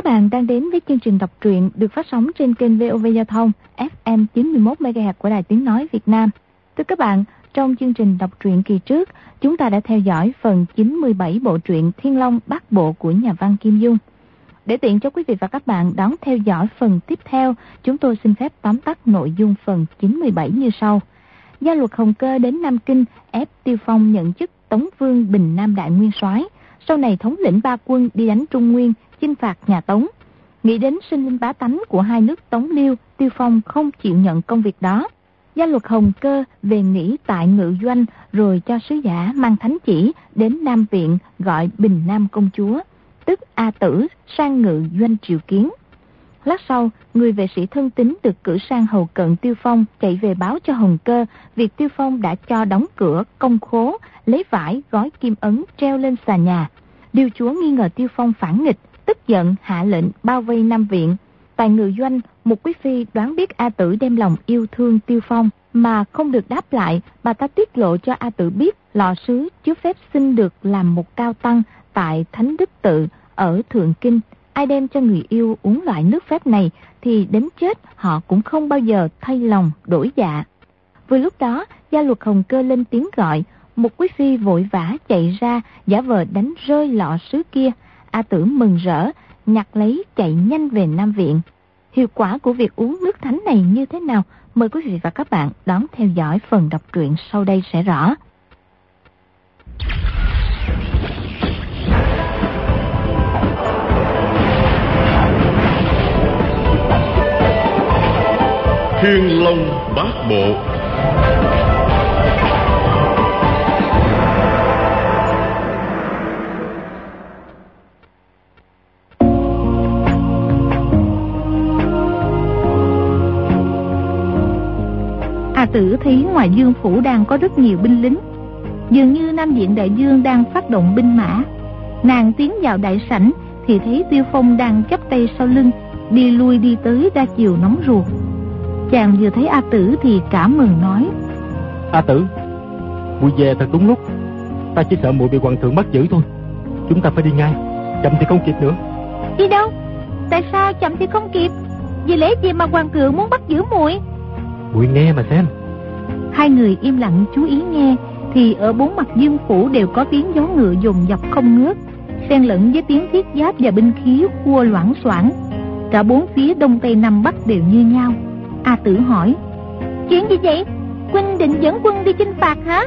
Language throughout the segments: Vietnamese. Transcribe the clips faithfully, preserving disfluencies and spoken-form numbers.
Các bạn đang đến với chương trình đọc truyện được phát sóng trên kênh vê o vê Giao thông ép em chín mươi mốt mê ga héc của Đài Tiếng Nói Việt Nam. Thưa các bạn, trong chương trình đọc truyện kỳ trước, chúng ta đã theo dõi phần chín mươi bảy bộ truyện Thiên Long Bát Bộ của nhà văn Kim Dung. Để tiện cho quý vị và các bạn đón theo dõi phần tiếp theo, chúng tôi xin phép tóm tắt nội dung phần chín mươi bảy như sau. Gia Luật Hồng Cơ đến Nam Kinh ép Tiêu Phong nhận chức Tống Vương Bình Nam Đại Nguyên Soái, sau này thống lĩnh ba quân đi đánh Trung Nguyên, chinh phạt nhà Tống. Nghĩ đến sinh linh bá tánh của hai nước Tống Liêu, Tiêu Phong không chịu nhận công việc đó. Gia Luật Hồng Cơ về nghỉ tại Ngự Doanh, rồi cho sứ giả mang thánh chỉ đến Nam Viện gọi Bình Nam công chúa, tức A Tử, sang Ngự Doanh triều kiến. Lát sau, người vệ sĩ thân tín được cử sang hầu cận Tiêu Phong, chạy về báo cho Hồng Cơ việc Tiêu Phong đã cho đóng cửa công khố, lấy vải gói kim ấn treo lên xà nhà. Điêu chúa nghi ngờ Tiêu Phong phản nghịch, tức giận hạ lệnh bao vây Nam Viện. Tại Ngự Doanh, một quý phi đoán biết A Tử đem lòng yêu thương Tiêu Phong mà không được đáp lại, bà ta tiết lộ cho A Tử biết lọ sứ chứa phép xin được làm một cao tăng tại Thánh Đức Tự ở Thượng Kinh. Ai đem cho người yêu uống loại nước phép này thì đến chết họ cũng không bao giờ thay lòng đổi dạ. Vừa lúc đó, Gia Luật Hồng Cơ lên tiếng gọi, một quý phi vội vã chạy ra giả vờ đánh rơi lọ sứ kia. A Tử mừng rỡ, nhặt lấy chạy nhanh về Nam Viện. Hiệu quả của việc uống nước thánh này như thế nào? Mời quý vị và các bạn đón theo dõi phần đọc truyện sau đây sẽ rõ. Thiên Long Bát Bộ. A Tử thấy ngoài Dương phủ đang có rất nhiều binh lính, dường như Nam Viện đại vương đang phát động binh mã. Nàng tiến vào đại sảnh thì thấy Tiêu Phong đang chắp tay sau lưng, đi lui đi tới ra chiều nóng ruột. Chàng vừa thấy A Tử thì cảm mừng nói: A Tử, muội về thật đúng lúc. Ta chỉ sợ muội bị hoàng thượng bắt giữ thôi. Chúng ta phải đi ngay, chậm thì không kịp nữa. Đi đâu? Tại sao chậm thì không kịp? Vì lẽ gì mà hoàng thượng muốn bắt giữ muội? Muội nghe mà xem. Hai người im lặng chú ý nghe thì ở bốn mặt Dương phủ đều có tiếng gió ngựa dồn dập không ngớt, xen lẫn với tiếng thiết giáp và binh khí khua loảng xoảng. Cả bốn phía đông tây nam bắc đều như nhau. A Tử hỏi: chuyện gì vậy? Huynh định dẫn quân đi chinh phạt hả?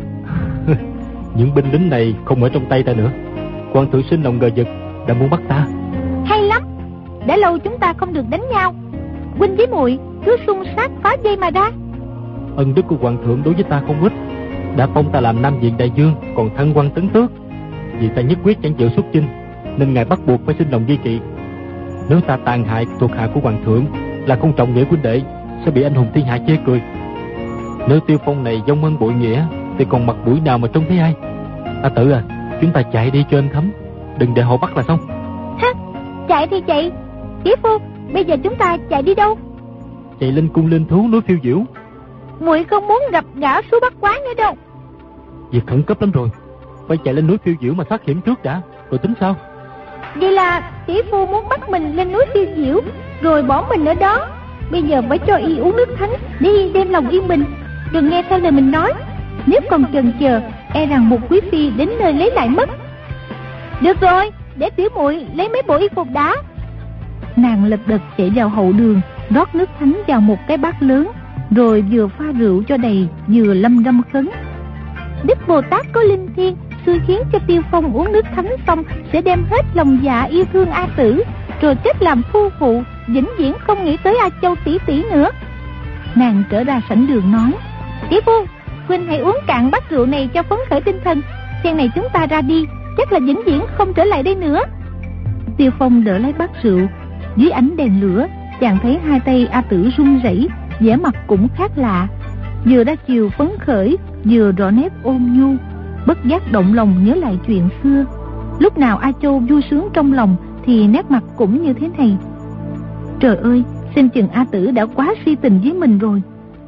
Những binh lính này không ở trong tay ta nữa. Hoàng thượng sinh lòng ngờ vực, đã muốn bắt ta. Hay lắm, đã lâu chúng ta không được đánh nhau. Huynh với muội cứ xung sát phá dây mà ra. Ân đức của hoàng thượng đối với ta không ít, đã phong ta làm Nam Viện đại vương, còn thăng quan tấn tước. Vì ta nhất quyết chẳng chịu xuất chinh, nên ngài bắt buộc phải sinh lòng ghi kỵ. Nếu ta tàn hại thuộc hạ của hoàng thượng, là không trọng nghĩa huynh đệ, sẽ bị anh hùng thiên hạ chê cười. Nếu Tiêu Phong này vong ân bội nghĩa thì còn mặt mũi nào mà trông thấy ai? A Tử à, chúng ta chạy đi cho êm thấm, đừng để họ bắt là xong. Ha, chạy thì chạy. Tỷ phu, bây giờ chúng ta chạy đi đâu? Chạy lên cung linh thú núi Phiêu Diễu. Muội không muốn gặp gã số bắt quái nữa đâu. Việc khẩn cấp lắm rồi, phải chạy lên núi Phiêu Diễu mà thoát hiểm trước đã, rồi tính sao? Vậy là tỷ phu muốn bắt mình lên núi Phiêu Diễu rồi bỏ mình ở đó. Bây giờ phải cho y uống nước thánh để y đem lòng yên bình, đừng nghe theo lời mình nói. Nếu còn chần chờ, e rằng một quý phi đến nơi lấy lại mất. Được rồi, để tiểu muội lấy mấy bộ y phục đã. Nàng lật đật chạy vào hậu đường, rót nước thánh vào một cái bát lớn, rồi vừa pha rượu cho đầy, vừa lâm râm khấn: Đức Bồ Tát có linh thiêng, xui khiến cho Tiêu Phong uống nước thánh xong sẽ đem hết lòng dạ yêu thương A Tử, rồi kết làm phu phụ, vĩnh viễn không nghĩ tới A Châu tỷ tỷ nữa. Nàng trở ra sảnh đường nói: Tỷ phu, huynh hãy uống cạn bát rượu này cho phấn khởi tinh thần. Phen này chúng ta ra đi, chắc là vĩnh viễn không trở lại đây nữa. Tiêu Phong đỡ lấy bát rượu, dưới ánh đèn lửa, chàng thấy hai tay A Tử run rẩy, vẻ mặt cũng khác lạ, vừa ra chiều phấn khởi, vừa rõ nét ôn nhu. Bất giác động lòng nhớ lại chuyện xưa. Lúc nào A Châu vui sướng trong lòng thì nét mặt cũng như thế này. Trời ơi, xem chừng A Tử đã quá si tình với mình rồi.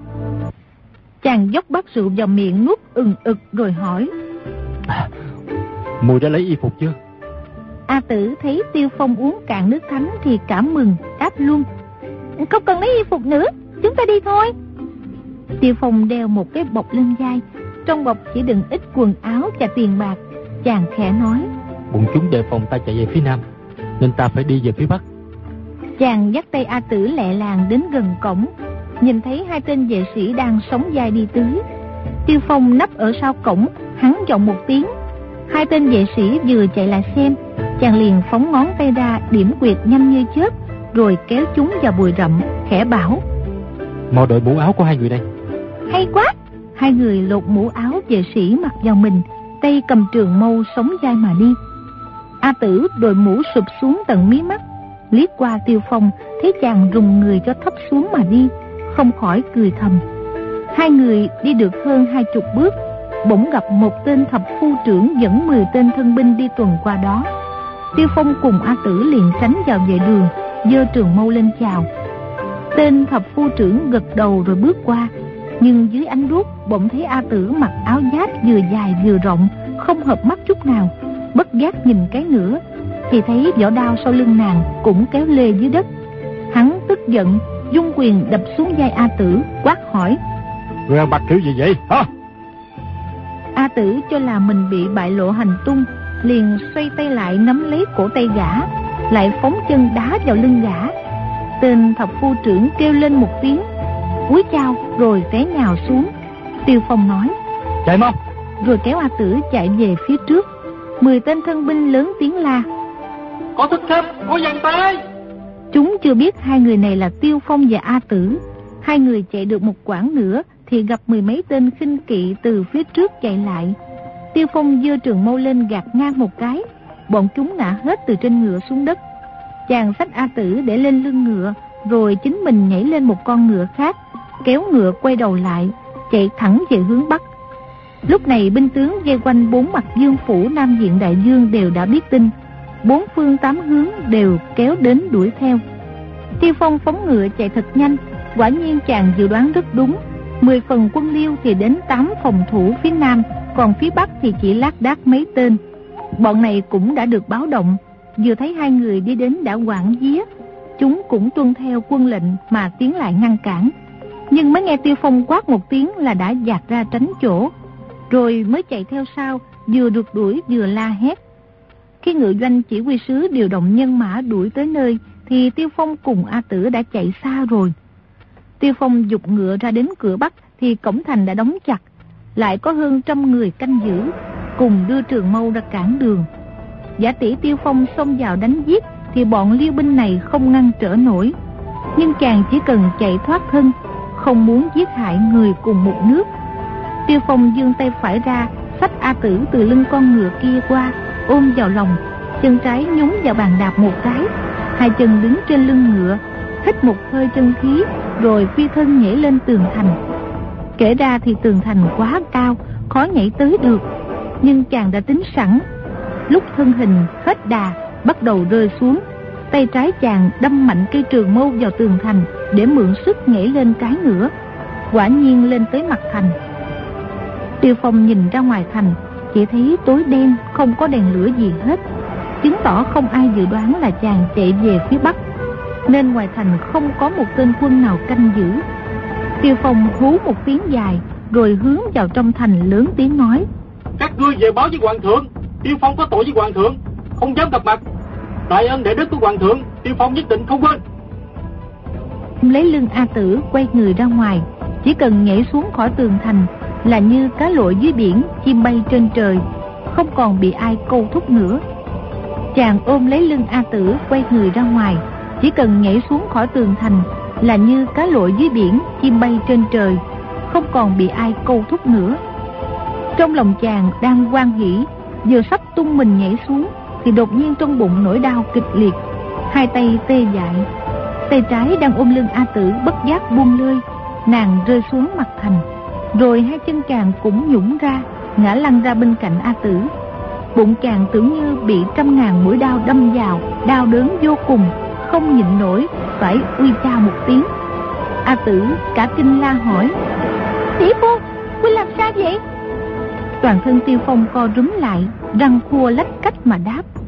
Chàng dốc bát rượu vào miệng nuốt ừng ực rồi hỏi: à, Mùi đã lấy y phục chưa? A Tử thấy Tiêu Phong uống cạn nước thánh thì cảm mừng, đáp luôn: Không cần lấy y phục nữa, chúng ta đi thôi. Tiêu Phong đeo một cái bọc lên vai, trong bọc chỉ đựng ít quần áo và tiền bạc. Chàng khẽ nói: Bọn chúng đề phòng ta chạy về phía nam, nên ta phải đi về phía bắc. Chàng dắt tay A Tử lẹ làng đến gần cổng, nhìn thấy hai tên vệ sĩ đang sóng vai đi tới. Tiêu Phong nấp ở sau cổng, hắn giọng một tiếng. Hai tên vệ sĩ vừa chạy lại xem, chàng liền phóng ngón tay ra điểm quyệt nhanh như chớp, rồi kéo chúng vào bụi rậm, khẽ bảo: Mau đội mũ áo của hai người đây. Hay quá. Hai người lột mũ áo vệ sĩ mặc vào mình, tay cầm trường mâu sóng vai mà đi. A Tử đội mũ sụp xuống tận mí mắt, liếc qua Tiêu Phong thấy chàng rùng người cho thấp xuống mà đi, không khỏi cười thầm. Hai người đi được hơn hai chục bước, bỗng gặp một tên thập phu trưởng dẫn mười tên thân binh đi tuần qua đó. Tiêu Phong cùng A Tử liền tránh vào vệ đường, giơ trường mâu lên chào. Tên thập phu trưởng gật đầu rồi bước qua, nhưng dưới ánh đuốc bỗng thấy A Tử mặc áo giáp vừa dài vừa rộng, không hợp mắt chút nào. Bất giác nhìn cái nữa thì thấy vỏ đao sau lưng nàng cũng kéo lê dưới đất. Hắn tức giận dung quyền đập xuống vai A Tử, quát hỏi: Người ăn bạc kiểu gì vậy hả? A Tử cho là mình bị bại lộ hành tung, liền xoay tay lại nắm lấy cổ tay gã, lại phóng chân đá vào lưng gã. Tên thập phu trưởng kêu lên một tiếng, cúi chào rồi té nhào xuống. Tiêu Phong nói: Chạy mau, rồi kéo A Tử chạy về phía trước. Mười tên thân binh lớn tiếng la: Có thức khách, có giằng tay. Chúng chưa biết hai người này là Tiêu Phong và A Tử. Hai người chạy được một quãng nữa thì gặp mười mấy tên khinh kỵ từ phía trước chạy lại. Tiêu Phong giơ trường mâu lên gạt ngang một cái, bọn chúng ngã hết từ trên ngựa xuống đất. Chàng xách A Tử để lên lưng ngựa, rồi chính mình nhảy lên một con ngựa khác, kéo ngựa quay đầu lại, chạy thẳng về hướng bắc. Lúc này binh tướng vây quanh bốn mặt dương phủ Nam Diện Đại Dương đều đã biết tin, bốn phương tám hướng đều kéo đến đuổi theo. Tiêu Phong phóng ngựa chạy thật nhanh, quả nhiên chàng dự đoán rất đúng. Mười phần quân Liêu thì đến tám phòng thủ phía nam, còn phía bắc thì chỉ lác đác mấy tên. Bọn này cũng đã được báo động, vừa thấy hai người đi đến đã hoảng vía. Chúng cũng tuân theo quân lệnh mà tiến lại ngăn cản, nhưng mới nghe Tiêu Phong quát một tiếng là đã dạt ra tránh chỗ, rồi mới chạy theo sau, vừa rượt đuổi vừa la hét. Khi ngự doanh chỉ huy sứ điều động nhân mã đuổi tới nơi thì Tiêu Phong cùng A Tử đã chạy xa rồi. Tiêu Phong giục ngựa ra đến cửa bắc thì cổng thành đã đóng chặt, lại có hơn trăm người canh giữ, cùng đưa trường mâu ra cản đường. Giả tỷ Tiêu Phong xông vào đánh giết thì bọn Liêu binh này không ngăn trở nổi, nhưng chàng chỉ cần chạy thoát thân, không muốn giết hại người cùng một nước. Tiêu Phong giương tay phải ra, xách A Tử từ lưng con ngựa kia qua, ôm vào lòng, chân trái nhúng vào bàn đạp một cái, hai chân đứng trên lưng ngựa, hít một hơi chân khí, rồi phi thân nhảy lên tường thành. Kể ra thì tường thành quá cao, khó nhảy tới được, nhưng chàng đã tính sẵn. Lúc thân hình hết đà, bắt đầu rơi xuống, tay trái chàng đâm mạnh cây trường mâu vào tường thành để mượn sức nhảy lên cái nữa. Quả nhiên lên tới mặt thành. Tiêu Phong nhìn ra ngoài thành, chỉ thấy tối đen, không có đèn lửa gì hết, chứng tỏ không ai dự đoán là chàng chạy về phía bắc, nên ngoài thành không có một tên quân nào canh giữ. Tiêu Phong hú một tiếng dài, rồi hướng vào trong thành lớn tiếng nói: Các ngươi về báo với hoàng thượng, Tiêu Phong có tội với hoàng thượng, không dám gặp mặt. Đại ân đại đức của hoàng thượng, Tiêu Phong nhất định không quên. Lấy lưng A Tử quay người ra ngoài, chỉ cần nhảy xuống khỏi tường thành là như cá lội dưới biển, chim bay trên trời, không còn bị ai câu thúc nữa. Chàng ôm lấy lưng A Tử quay người ra ngoài, chỉ cần nhảy xuống khỏi tường thành là như cá lội dưới biển, chim bay trên trời, không còn bị ai câu thúc nữa. Trong lòng chàng đang hoan hỉ, vừa sắp tung mình nhảy xuống thì đột nhiên trong bụng nổi đau kịch liệt, hai tay tê dại. Tay trái đang ôm lưng A Tử bất giác buông lơi, nàng rơi xuống mặt thành, rồi hai chân chàng cũng nhũn ra, ngã lăn ra bên cạnh A Tử. Bụng chàng tưởng như bị trăm ngàn mũi đao đâm vào, đau đớn vô cùng, không nhịn nổi, phải uy chao một tiếng. A Tử cả kinh la hỏi: Tỷ phu, huynh làm sao vậy? Toàn thân Tiêu Phong co rúm lại, răng khua lách cách mà đáp: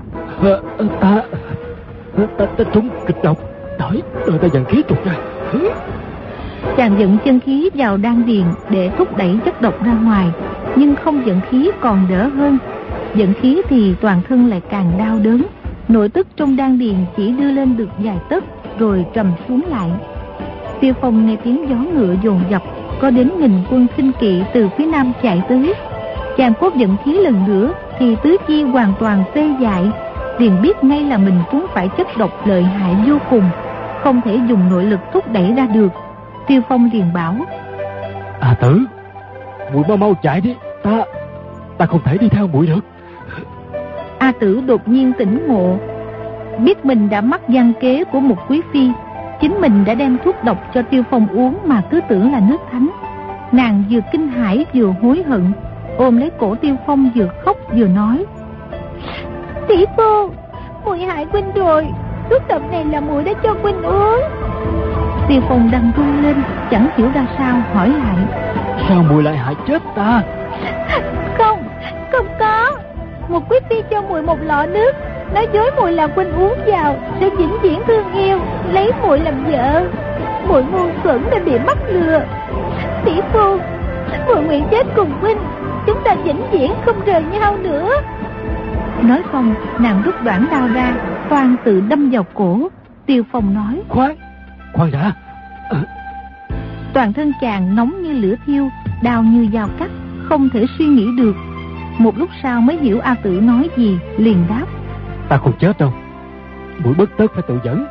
Ta Ta ta trúng kịch độc. Đợi Đợi ta dàn khí trục ra. Chàng dẫn chân khí vào đan điền để thúc đẩy chất độc ra ngoài, nhưng không dẫn khí còn đỡ hơn. Dẫn khí thì toàn thân lại càng đau đớn. Nội tức trong đan điền chỉ đưa lên được vài tấc rồi trầm xuống lại. Tiêu Phong nghe tiếng gió ngựa dồn dập, có đến nghìn quân khinh kỵ từ phía nam chạy tới. Chàng cốt dẫn khí lần nữa thì tứ chi hoàn toàn tê dại, liền biết ngay là mình trúng phải chất độc lợi hại vô cùng, không thể dùng nội lực thúc đẩy ra được. Tiêu Phong liền bảo: À Tử, muội mau mau chạy đi, ta ta không thể đi theo muội được. A Tử đột nhiên tỉnh ngộ, biết mình đã mắc gian kế của một quý phi. Chính mình đã đem thuốc độc cho Tiêu Phong uống mà cứ tưởng là nước thánh. Nàng vừa kinh hãi vừa hối hận, ôm lấy cổ Tiêu Phong vừa khóc vừa nói: Tỷ phu, muội hại huynh rồi, thuốc độc này là muội đã cho huynh uống. Tiêu Phong đang run lên, chẳng hiểu ra sao, hỏi lại: Sao muội lại hại chết ta? Không, không có. Một quý phi cho muội một lọ nước, nói dối muội là huynh uống vào sẽ vĩnh viễn thương yêu, lấy muội làm vợ. Muội ngu xuẩn đã bị mắc lừa. Tỷ phu, muội nguyện chết cùng huynh, chúng ta vĩnh viễn không rời nhau nữa. Nói xong, nàng rút đoạn đao ra, toan tự đâm vào cổ. Tiêu Phong nói: Khoan, khoan đã. À. Toàn thân chàng nóng như lửa thiêu, đau như dao cắt, không thể suy nghĩ được. Một lúc sau mới hiểu A Tử nói gì, liền đáp: Ta không chết đâu, muội bất tất phải tự dẫn.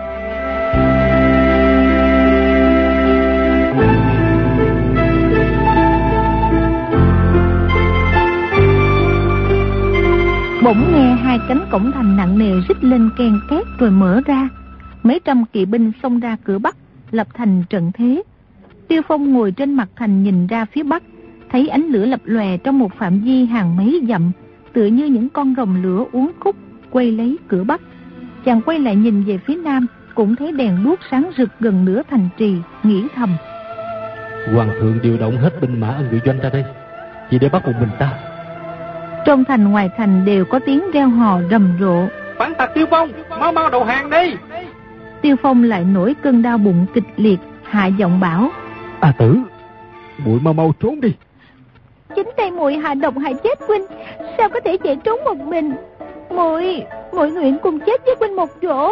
Bỗng nghe hai cánh cổng thành nặng nề rít lên ken két rồi mở ra. Mấy trăm kỵ binh xông ra cửa bắc, lập thành trận thế. Tiêu Phong ngồi trên mặt thành nhìn ra phía bắc, thấy ánh lửa lập lòe trong một phạm vi hàng mấy dặm, tựa như những con rồng lửa uốn khúc quay lấy cửa bắc. Chàng quay lại nhìn về phía nam, cũng thấy đèn đuốc sáng rực gần nửa thành trì, nghĩ thầm: Hoàng thượng điều động hết binh mã ở ngự doanh ra đây, chỉ để bắt một mình ta. Trong thành ngoài thành đều có tiếng reo hò rầm rộ: Phản tặc Tiêu Phong, mau mau đầu hàng đi. Tiêu Phong lại nổi cơn đau bụng kịch liệt, hạ giọng bảo: À Tử, muội mau mau trốn đi. Chính tay muội hạ độc hại chết huynh, sao có thể chạy trốn một mình? Muội, muội nguyện cùng chết với huynh một chỗ.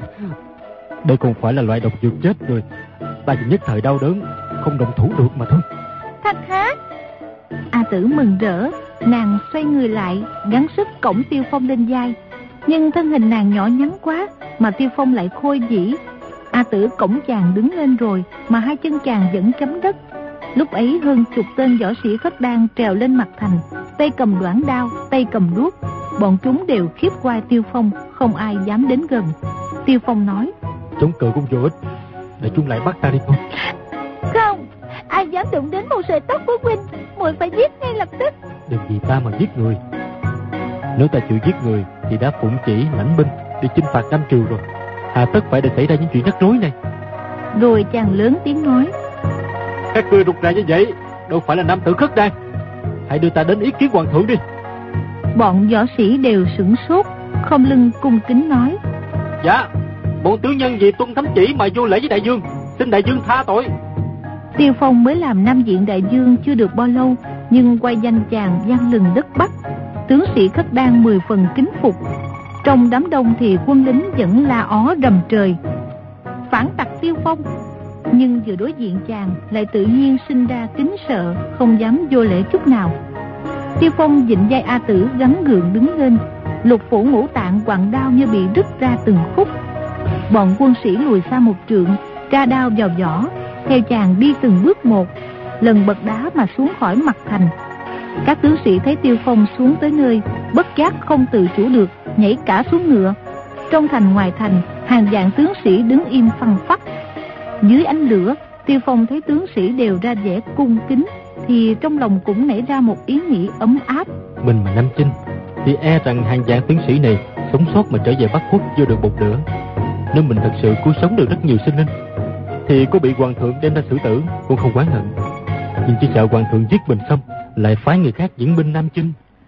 Đây không phải là loại độc dược chết rồi, ta chỉ nhất thời đau đớn, không động thủ được mà thôi. Thật hả? A Tử mừng rỡ, nàng xoay người lại, gắng sức cõng Tiêu Phong lên vai. Nhưng thân hình nàng nhỏ nhắn quá, mà Tiêu Phong lại khôi dĩ. A Tử cõng chàng đứng lên rồi, mà hai chân chàng vẫn chấm đất. Lúc ấy hơn chục tên võ sĩ Khất Đan trèo lên mặt thành, tay cầm đoản đao, tay cầm đuốc. Bọn chúng đều khiếp qua Tiêu Phong, không ai dám đến gần. Tiêu Phong nói: Chống cự cũng vô ích, để chúng lại bắt ta đi thôi. Không, ai dám đụng đến một sợi tóc của huynh, muội phải giết ngay lập tức. Đừng vì ta mà giết người. Nếu ta chịu giết người thì đã phụng chỉ lãnh binh đi chinh phạt Nam Triều rồi, hà tất phải để xảy ra những chuyện rắc rối này. Rồi chàng lớn tiếng nói: Các ngươi rụt rè như vậy đâu phải là nam tử Khất Đan, hãy đưa ta đến ý kiến hoàng thượng đi. Bọn võ sĩ đều sửng sốt, khom lưng cung kính nói: Dạ, bọn tướng nhân vì tuân thánh chỉ mà vô lễ với đại vương, xin đại vương tha tội. Tiêu Phong mới làm Nam Diện đại vương chưa được bao lâu, nhưng qua danh chàng vang lừng đất Bắc. Tướng sĩ Khất Đan mười phần kính phục. Trong đám đông thì quân lính vẫn la ó rầm trời: Phản tặc Tiêu Phong! Nhưng vừa đối diện chàng lại tự nhiên sinh ra kính sợ, không dám vô lễ chút nào. Tiêu Phong vịnh vai A Tử gắng gượng đứng lên, lục phủ ngũ tạng quặn đau như bị rứt ra từng khúc. Bọn quân sĩ lùi xa một trượng, tra đao vào vỏ, theo chàng đi từng bước một, lần bậc đá mà xuống khỏi mặt thành. Các tướng sĩ thấy Tiêu Phong xuống tới nơi, bất giác không tự chủ được, nhảy cả xuống ngựa. Trong thành ngoài thành, hàng vạn tướng sĩ đứng im phăng phắc. Dưới ánh lửa, Tiêu Phong thấy tướng sĩ đều ra vẻ cung kính, thì trong lòng cũng nảy ra một ý nghĩ ấm áp. Mình mà Nam Chinh thì e rằng hàng vạn tướng sĩ này sống sót mà trở về Bắc Quốc chưa được một nửa. Nếu mình thật sự cứu sống được rất nhiều sinh linh, thì có bị hoàng thượng đem ra xử tử cũng không oán hận. Nhưng chỉ sợ hoàng thượng giết mình xong lại phái người khác dẫn binh Nam Chinh.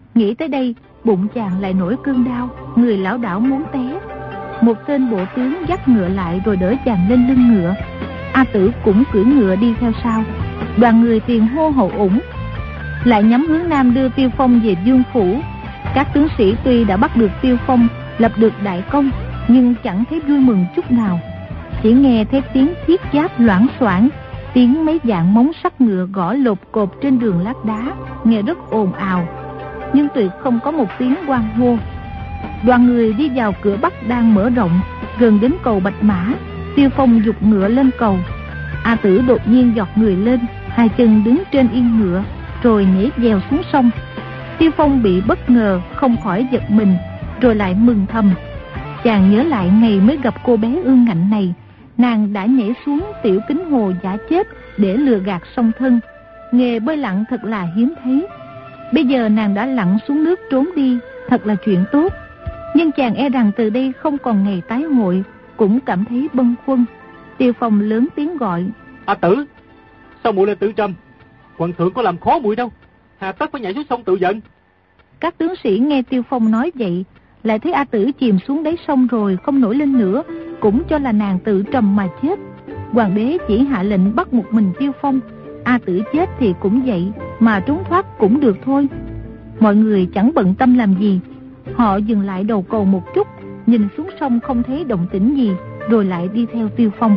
Nghĩ tới đây, bụng chàng lại nổi cơn đau, người lảo đảo muốn té. Một tên bộ tướng dắt ngựa lại rồi đỡ chàng lên lưng ngựa. A Tử cũng cưỡi ngựa đi theo sau. Đoàn người tiền hô hậu ủng, lại nhắm hướng nam đưa Tiêu Phong về Dương phủ. Các tướng sĩ tuy đã bắt được Tiêu Phong, lập được đại công, nhưng chẳng thấy vui mừng chút nào. Chỉ nghe thấy tiếng thiết giáp loảng xoảng, tiếng mấy dạng móng sắt ngựa gõ lột cột trên đường lát đá, nghe rất ồn ào, nhưng tuyệt không có một tiếng hoan hô. Đoàn người đi vào cửa Bắc đang mở rộng, gần đến cầu Bạch Mã. Tiêu Phong giục ngựa lên cầu. A Tử đột nhiên giọt người lên, hai chân đứng trên yên ngựa, rồi nhảy dèo xuống sông. Tiêu Phong bị bất ngờ, không khỏi giật mình, rồi lại mừng thầm. Chàng nhớ lại ngày mới gặp cô bé ương ngạnh này, nàng đã nhảy xuống tiểu kính hồ giả chết để lừa gạt song thân. Nghề bơi lặn thật là hiếm thấy. Bây giờ nàng đã lặn xuống nước trốn đi, thật là chuyện tốt. Nhưng chàng e rằng từ đây không còn ngày tái hội, cũng cảm thấy bâng khuâng. Tiêu Phong lớn tiếng gọi: A Tử, sao muội lên Tử Trâm? Hoàng thượng có làm khó muội đâu, hà tất phải nhảy xuống sông tự giận. Các tướng sĩ nghe Tiêu Phong nói vậy, lại thấy A Tử chìm xuống đáy sông rồi không nổi lên nữa, cũng cho là nàng tự trầm mà chết. Hoàng đế chỉ hạ lệnh bắt một mình Tiêu Phong, A Tử chết thì cũng vậy, mà trốn thoát cũng được thôi. Mọi người chẳng bận tâm làm gì. Họ dừng lại đầu cầu một chút, nhìn xuống sông không thấy động tĩnh gì, rồi lại đi theo Tiêu Phong.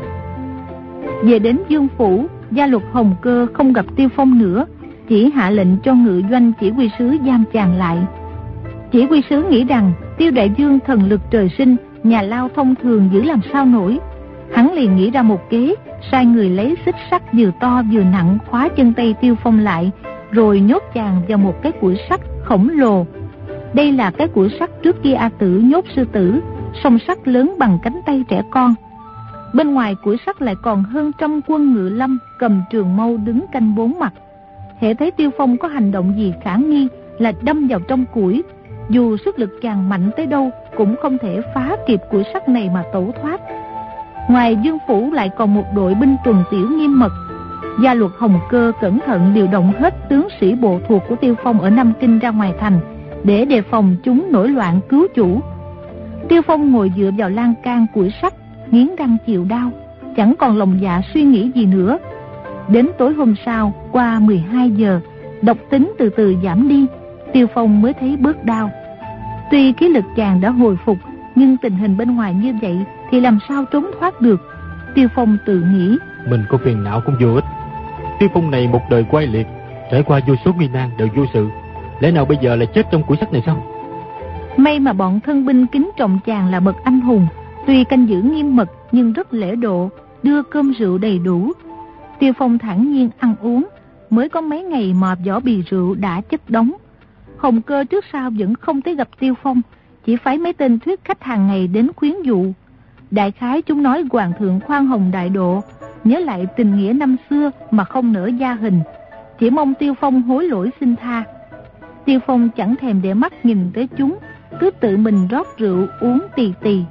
Về đến Dương phủ, gia luật Hồng Cơ không gặp Tiêu Phong nữa, chỉ hạ lệnh cho ngự doanh chỉ huy sứ giam chàng lại. Chỉ huy sứ nghĩ rằng Tiêu đại vương thần lực trời sinh, nhà lao thông thường giữ làm sao nổi. Hắn liền nghĩ ra một kế, sai người lấy xích sắt vừa to vừa nặng khóa chân tay Tiêu Phong lại, rồi nhốt chàng vào một cái củi sắt khổng lồ. Đây là cái củi sắt trước kia A Tử nhốt sư tử, song sắt lớn bằng cánh tay trẻ con. Bên ngoài củi sắt lại còn hơn trăm quân ngự lâm cầm trường mâu đứng canh bốn mặt. Hễ thấy Tiêu Phong có hành động gì khả nghi là đâm vào trong củi, dù sức lực chàng mạnh tới đâu cũng không thể phá kịp củi sắt này mà tẩu thoát. Ngoài Dương phủ lại còn một đội binh tuần tiểu nghiêm mật. Gia luật Hồng Cơ cẩn thận điều động hết tướng sĩ bộ thuộc của Tiêu Phong ở Nam Kinh ra ngoài thành, để đề phòng chúng nổi loạn cứu chủ. Tiêu Phong ngồi dựa vào lan can củi sắt, nghiến răng chịu đau, chẳng còn lòng dạ suy nghĩ gì nữa. Đến tối hôm sau, qua mười hai giờ, độc tính từ từ giảm đi, Tiêu Phong mới thấy bớt đau. Tuy khí lực chàng đã hồi phục, nhưng tình hình bên ngoài như vậy thì làm sao trốn thoát được. Tiêu Phong tự nghĩ, mình có phiền não cũng vô ích. Tiêu Phong này một đời quay liệt, trải qua vô số nguy nan đều vô sự, lẽ nào bây giờ lại chết trong củi sắt này sao? May mà bọn thân binh kính trọng chàng là bậc anh hùng, tuy canh giữ nghiêm mật nhưng rất lễ độ, đưa cơm rượu đầy đủ. Tiêu Phong thản nhiên ăn uống, mới có mấy ngày mà vỏ bì rượu đã chất đóng. Hồng Cơ trước sau vẫn không tới gặp Tiêu Phong, chỉ phái mấy tên thuyết khách hàng ngày đến khuyến dụ. Đại khái chúng nói hoàng thượng khoan hồng đại độ, nhớ lại tình nghĩa năm xưa mà không nỡ gia hình, chỉ mong Tiêu Phong hối lỗi xin tha. Tiêu Phong chẳng thèm để mắt nhìn tới chúng, cứ tự mình rót rượu uống tì tì.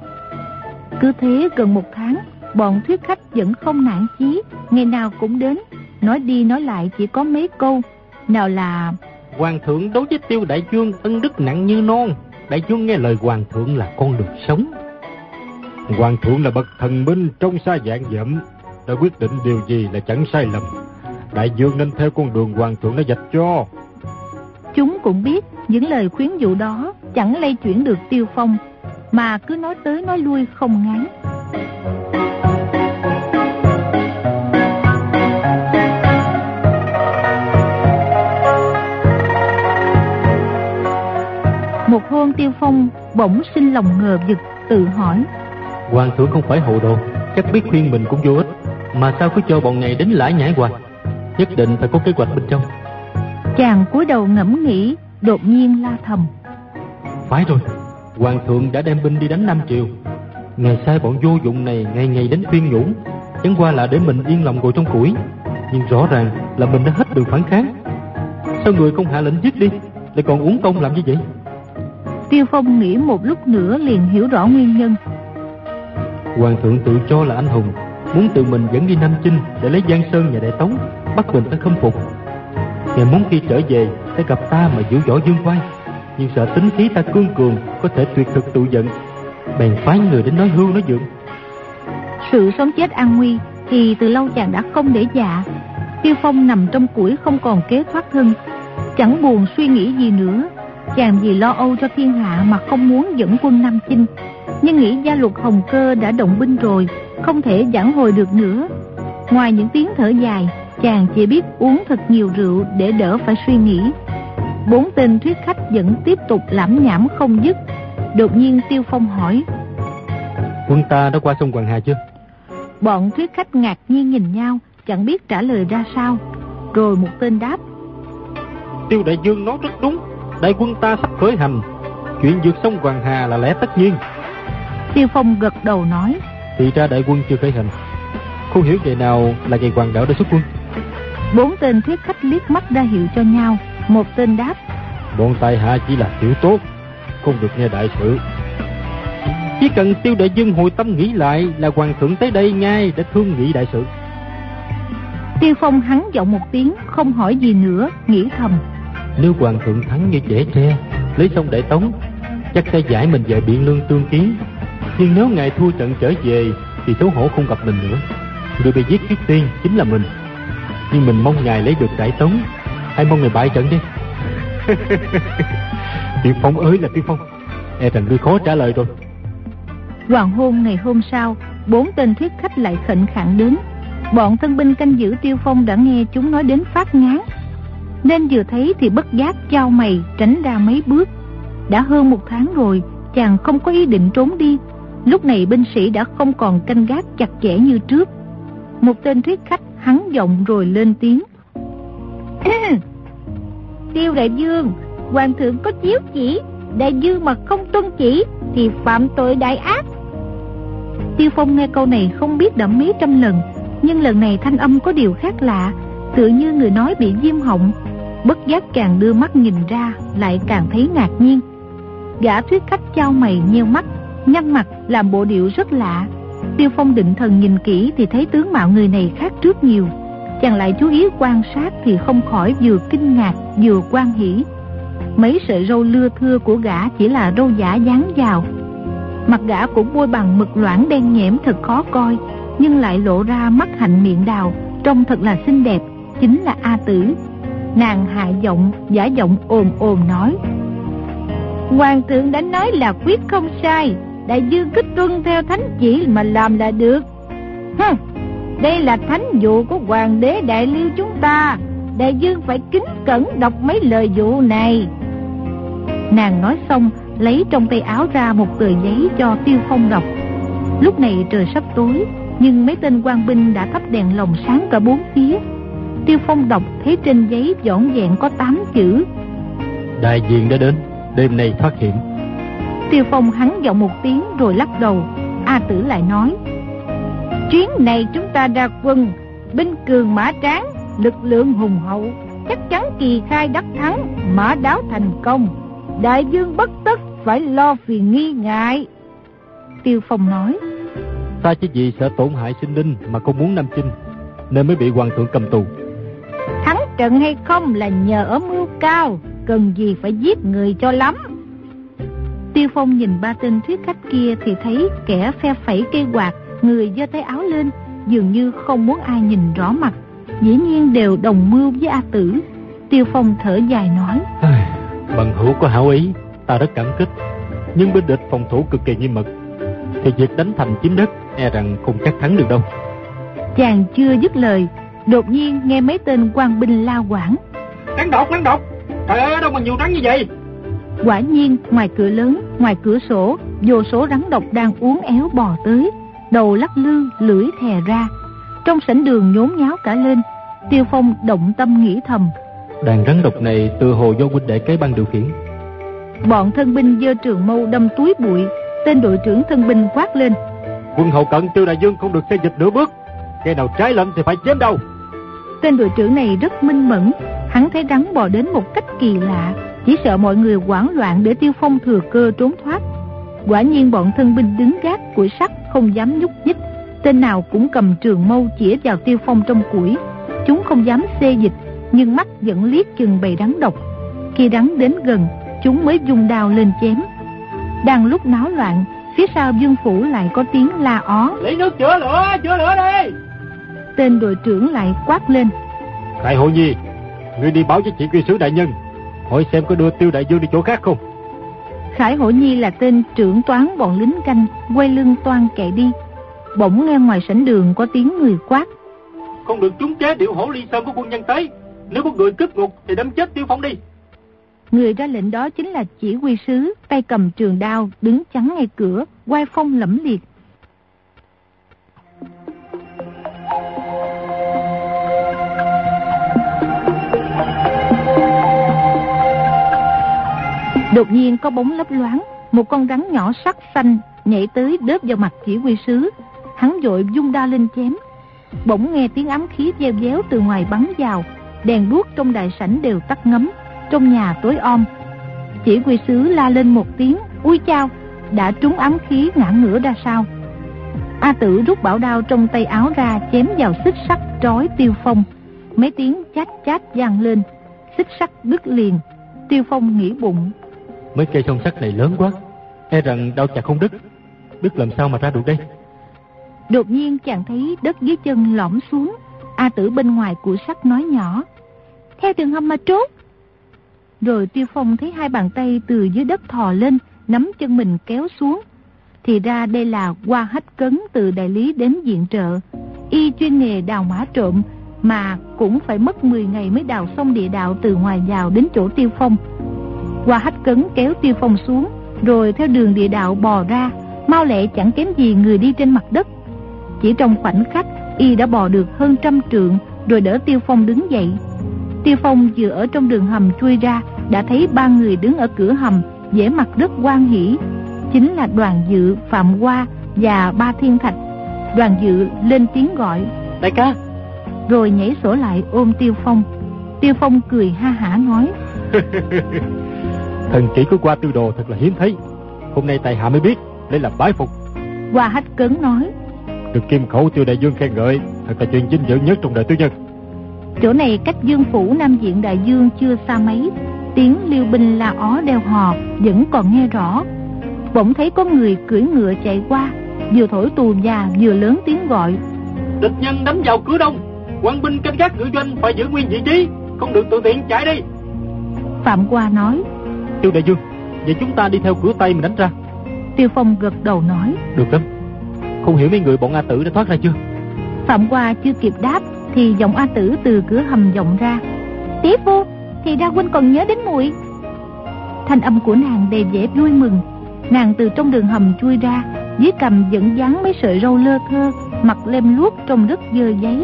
Cứ thế gần một tháng, bọn thuyết khách vẫn không nản chí, ngày nào cũng đến, nói đi nói lại chỉ có mấy câu. Nào là: Hoàng thượng đối với Tiêu đại vương ân đức nặng như non, đại vương nghe lời hoàng thượng là con đường sống. Hoàng thượng là bậc thần minh trong xa vạn dặm, đã quyết định điều gì là chẳng sai lầm, đại vương nên theo con đường hoàng thượng đã vạch cho. Chúng cũng biết những lời khuyến dụ đó chẳng lay chuyển được Tiêu Phong, mà cứ nói tới nói lui không ngán. Một hôm Tiêu Phong bỗng sinh lòng ngờ vực, tự hỏi: Hoàng thượng không phải hồ đồ, chắc biết khuyên mình cũng vô ích, mà sao cứ cho bọn này đến lải nhải hoài? Nhất định phải có kế hoạch bên trong. Chàng cúi đầu ngẫm nghĩ, đột nhiên la thầm: Phải rồi, hoàng thượng đã đem binh đi đánh Nam Triều, ngài sai bọn vô dụng này ngày ngày đến khuyên nhủ, chẳng qua là để mình yên lòng ngồi trong củi, nhưng rõ ràng là mình đã hết đường phản kháng. Sao người không hạ lệnh giết đi, lại còn uống công làm như vậy? Tiêu Phong nghĩ một lúc nữa liền hiểu rõ nguyên nhân. Hoàng thượng tự cho là anh hùng, muốn tự mình dẫn đi Nam Chinh để lấy Giang Sơn nhà Đại Tống, bắt mình ta khâm phục. Ngài muốn khi trở về sẽ gặp ta mà giữ võ dương vai, nhưng sợ tính khí ta cương cường, có thể tuyệt thực tự giận, bèn phái người đến nói hưu nói dượng. Sự sống chết an nguy thì từ lâu chàng đã không để dạ. Tiêu Phong nằm trong củi không còn kế thoát thân, chẳng buồn suy nghĩ gì nữa. Chàng vì lo âu cho thiên hạ mà không muốn dẫn quân Nam chinh, nhưng nghĩ gia luật Hồng Cơ đã động binh rồi, không thể vãn hồi được nữa. Ngoài những tiếng thở dài, chàng chỉ biết uống thật nhiều rượu để đỡ phải suy nghĩ. Bốn tên thuyết khách vẫn tiếp tục lảm nhảm không dứt. Đột nhiên Tiêu Phong hỏi: Quân ta đã qua sông Hoàng Hà chưa? Bọn thuyết khách ngạc nhiên nhìn nhau, chẳng biết trả lời ra sao. Rồi một tên đáp: Tiêu đại vương nói rất đúng, đại quân ta sắp khởi hành, chuyện vượt sông Hoàng Hà là lẽ tất nhiên. Tiêu Phong gật đầu nói: Thì ra đại quân chưa khởi hành, không hiểu ngày nào là ngày Hoàng đảo đã xuất quân. Bốn tên thuyết khách liếc mắt ra hiệu cho nhau. Một tên đáp: Bọn tại hạ chỉ là tiểu tốt, không được nghe đại sự. Chỉ cần Tiêu đại vương hồi tâm nghĩ lại là hoàng thượng tới đây ngay để thương nghị đại sự. Tiêu Phong hắn giọng một tiếng, không hỏi gì nữa, nghĩ thầm: Nếu hoàng thượng thắng như trẻ tre, lấy xong Đại Tống, chắc sẽ giải mình về Biện Lương tương kiến. Nhưng nếu ngài thua trận trở về thì xấu hổ không gặp mình nữa. Người bị giết trước tiên chính là mình. Nhưng mình mong ngài lấy được Đại Tống, hay mong ngài bại trận đi. Tiêu Phong ơi là Tiêu Phong, e rằng ngươi khó trả lời rồi. Hoàng hôn ngày hôm sau, bốn tên thuyết khách lại khệnh khạng đến. Bọn thân binh canh giữ Tiêu Phong đã nghe chúng nói đến phát ngán, nên vừa thấy thì bất giác chau mày tránh ra mấy bước. Đã hơn một tháng rồi, chàng không có ý định trốn đi. Lúc này binh sĩ đã không còn canh gác chặt chẽ như trước. Một tên thuyết khách hắn giọng rồi lên tiếng: Tiêu đại vương, hoàng thượng có chiếu chỉ, đại vương mà không tuân chỉ thì phạm tội đại ác. Tiêu Phong nghe câu này không biết đã mấy trăm lần, nhưng lần này thanh âm có điều khác lạ, tựa như người nói bị viêm họng. Bất giác càng đưa mắt nhìn ra, lại càng thấy ngạc nhiên. Gã thuyết khách chau mày nheo mắt, nhăn mặt làm bộ điệu rất lạ. Tiêu Phong định thần nhìn kỹ thì thấy tướng mạo người này khác trước nhiều. Chàng lại chú ý quan sát thì không khỏi vừa kinh ngạc vừa hoan hỉ. Mấy sợi râu lưa thưa của gã chỉ là râu giả dán vào. Mặt gã cũng bôi bằng mực loãng đen nhẽm thật khó coi, nhưng lại lộ ra mắt hạnh miệng đào, trông thật là xinh đẹp, chính là A Tử. Nàng hạ giọng, giả giọng ồm ồm nói: Hoàng thượng đã nói là quyết không sai, đại vương cứ tuân theo thánh chỉ mà làm là được. Hừ, đây là thánh dụ của hoàng đế đại Liêu chúng ta, đại vương phải kính cẩn đọc mấy lời dụ này. Nàng nói xong lấy trong tay áo ra một tờ giấy cho Tiêu Phong đọc. Lúc này trời sắp tối, nhưng mấy tên quan binh đã thắp đèn lồng sáng cả bốn phía. Tiêu Phong đọc thấy trên giấy vỏn vẹn có tám chữ: Đại diện đã đến, đêm nay thoát hiểm. Tiêu Phong hắn giọng một tiếng rồi lắc đầu. A Tử lại nói: Chuyến này chúng ta ra quân, binh cường mã tráng, lực lượng hùng hậu, chắc chắn kỳ khai đắc thắng, mã đáo thành công. Đại vương bất tất phải lo phiền nghi ngại. Tiêu Phong nói: Ta chỉ vì sợ tổn hại sinh linh mà không muốn Nam chinh, nên mới bị hoàng thượng cầm tù. Thắng trận hay không là nhờ ở mưu cao, cần gì phải giết người cho lắm. Tiêu Phong nhìn ba tên thuyết khách kia thì thấy kẻ phe phẩy cây quạt, người giơ tay áo lên, dường như không muốn ai nhìn rõ mặt. Dĩ nhiên đều đồng mưu với A Tử. Tiêu Phong thở dài nói: Bằng hữu có hảo ý, ta rất cảm kích, nhưng bên địch phòng thủ cực kỳ nghiêm mật, thì việc đánh thành chiếm đất e rằng không chắc thắng được đâu. Chàng chưa dứt lời, đột nhiên nghe mấy tên quan binh la quảng: Rắn độc, rắn độc, trời ơi đâu mà nhiều rắn như vậy. Quả nhiên ngoài cửa lớn, ngoài cửa sổ, vô số rắn độc đang uốn éo bò tới, đầu lắc lư, lưỡi thè ra. Trong sảnh đường nhốn nháo cả lên. Tiêu Phong động tâm nghĩ thầm: Đàn rắn độc này tự hồ do huynh đệ Cái Băng điều khiển. Bọn thân binh giơ trường mâu đâm túi bụi. Tên đội trưởng thân binh quát lên: Quân hậu cận Tiêu đại vương không được xê dịch nửa bước, kẻ nào trái lệnh thì phải chém đầu. Tên đội trưởng này rất minh mẫn, hắn thấy rắn bò đến một cách kỳ lạ, chỉ sợ mọi người hoảng loạn để Tiêu Phong thừa cơ trốn thoát. Quả nhiên bọn thân binh đứng gác củi sắt không dám nhúc nhích, tên nào cũng cầm trường mâu chĩa vào Tiêu Phong trong củi. Chúng không dám xê dịch, nhưng mắt vẫn liếc chừng bầy rắn độc. Khi rắn đến gần, chúng mới dùng đao lên chém. Đang lúc náo loạn, phía sau Dương phủ lại có tiếng la ó. Lấy nước chữa lửa, chữa lửa đi. Tên đội trưởng lại quát lên. Khải Hội Nhi, ngươi đi báo cho chỉ huy sứ đại nhân, hỏi xem có đưa Tiêu đại dương đi chỗ khác không. Khải Hổ Nhi là tên trưởng toán bọn lính canh, quay lưng toan chạy đi. Bỗng nghe ngoài sảnh đường có tiếng người quát. Không được trúng chế điệu hổ ly sơn của quân nhân tới. Nếu có người cướp ngục thì đâm chết Tiêu Phong đi. Người ra lệnh đó chính là chỉ huy sứ, tay cầm trường đao, đứng chắn ngay cửa, oai phong lẫm liệt. Đột nhiên có bóng lấp loáng, một con rắn nhỏ sắc xanh nhảy tới đớp vào mặt chỉ huy sứ. Hắn vội vung đao lên chém. Bỗng nghe tiếng ám khí veo véo từ ngoài bắn vào, đèn đuốc trong đại sảnh đều tắt ngấm, trong nhà tối om. Chỉ huy sứ la lên một tiếng, ui chao, đã trúng ám khí ngã ngửa ra sau. A Tử rút bảo đao trong tay áo ra, chém vào xích sắt trói Tiêu Phong. Mấy tiếng chát chát vang lên, xích sắt đứt liền. Tiêu Phong nghĩ bụng, mấy cây song sắt này lớn quá, e rằng đau chặt không đứt, đứt làm sao mà ra được đây. Đột nhiên chàng thấy đất dưới chân lõm xuống. A Tử bên ngoài của sắt nói nhỏ, theo đường hầm mà trốn. Rồi Tiêu Phong thấy hai bàn tay từ dưới đất thò lên, nắm chân mình kéo xuống. Thì ra đây là Hoa Hách Cấn từ đại lý đến viện trợ. Y chuyên nghề đào mã trộm, mà cũng phải mất mười ngày mới đào xong địa đạo từ ngoài vào đến chỗ Tiêu Phong. Hoa Hách Cấn kéo Tiêu Phong xuống, rồi theo đường địa đạo bò ra, mau lẹ chẳng kém gì người đi trên mặt đất. Chỉ trong khoảnh khắc, Y đã bò được hơn trăm trượng, rồi đỡ Tiêu Phong đứng dậy. Tiêu Phong vừa ở trong đường hầm chui ra, đã thấy ba người đứng ở cửa hầm, vẻ mặt rất hoan hỉ. Chính là Đoàn Dự, Phạm Hoa và Ba Thiên Thạch. Đoàn Dự lên tiếng gọi, đại ca, rồi nhảy sổ lại ôm Tiêu Phong. Tiêu Phong cười ha hả nói, thần kỹ của Hoa Tư Đồ thật là hiếm thấy, hôm nay tại hạ mới biết, đây là bái phục. Hoa Hách Cấn nói, được Kim Khẩu Tiêu đại dương khen ngợi, thật là chuyện vinh dự nhất trong đời tư nhân. Chỗ này cách Dương phủ Nam viện đại dương chưa xa mấy, tiếng liêu binh la ó đeo hò vẫn còn nghe rõ. Bỗng thấy có người cưỡi ngựa chạy qua, vừa thổi tù và vừa lớn tiếng gọi, địch nhân đánh vào cửa đông, quan binh canh gác ngự doanh phải giữ nguyên vị trí, không được tự tiện chạy đi. Phạm Hoa nói, Tiêu đại dương, vậy chúng ta đi theo cửa Tây mà đánh ra. Tiêu Phong gật đầu nói, được lắm. Không hiểu mấy người bọn A Tử đã thoát ra chưa? Phạm Hoa chưa kịp đáp thì giọng A Tử từ cửa hầm vọng ra, Tỷ phu, thì ra huynh còn nhớ đến muội. Thanh âm của nàng đầy vẻ vui mừng. Nàng từ trong đường hầm chui ra, dưới cằm vẫn dán mấy sợi râu lơ thơ, mặt lem luốc trông rất dơ giấy.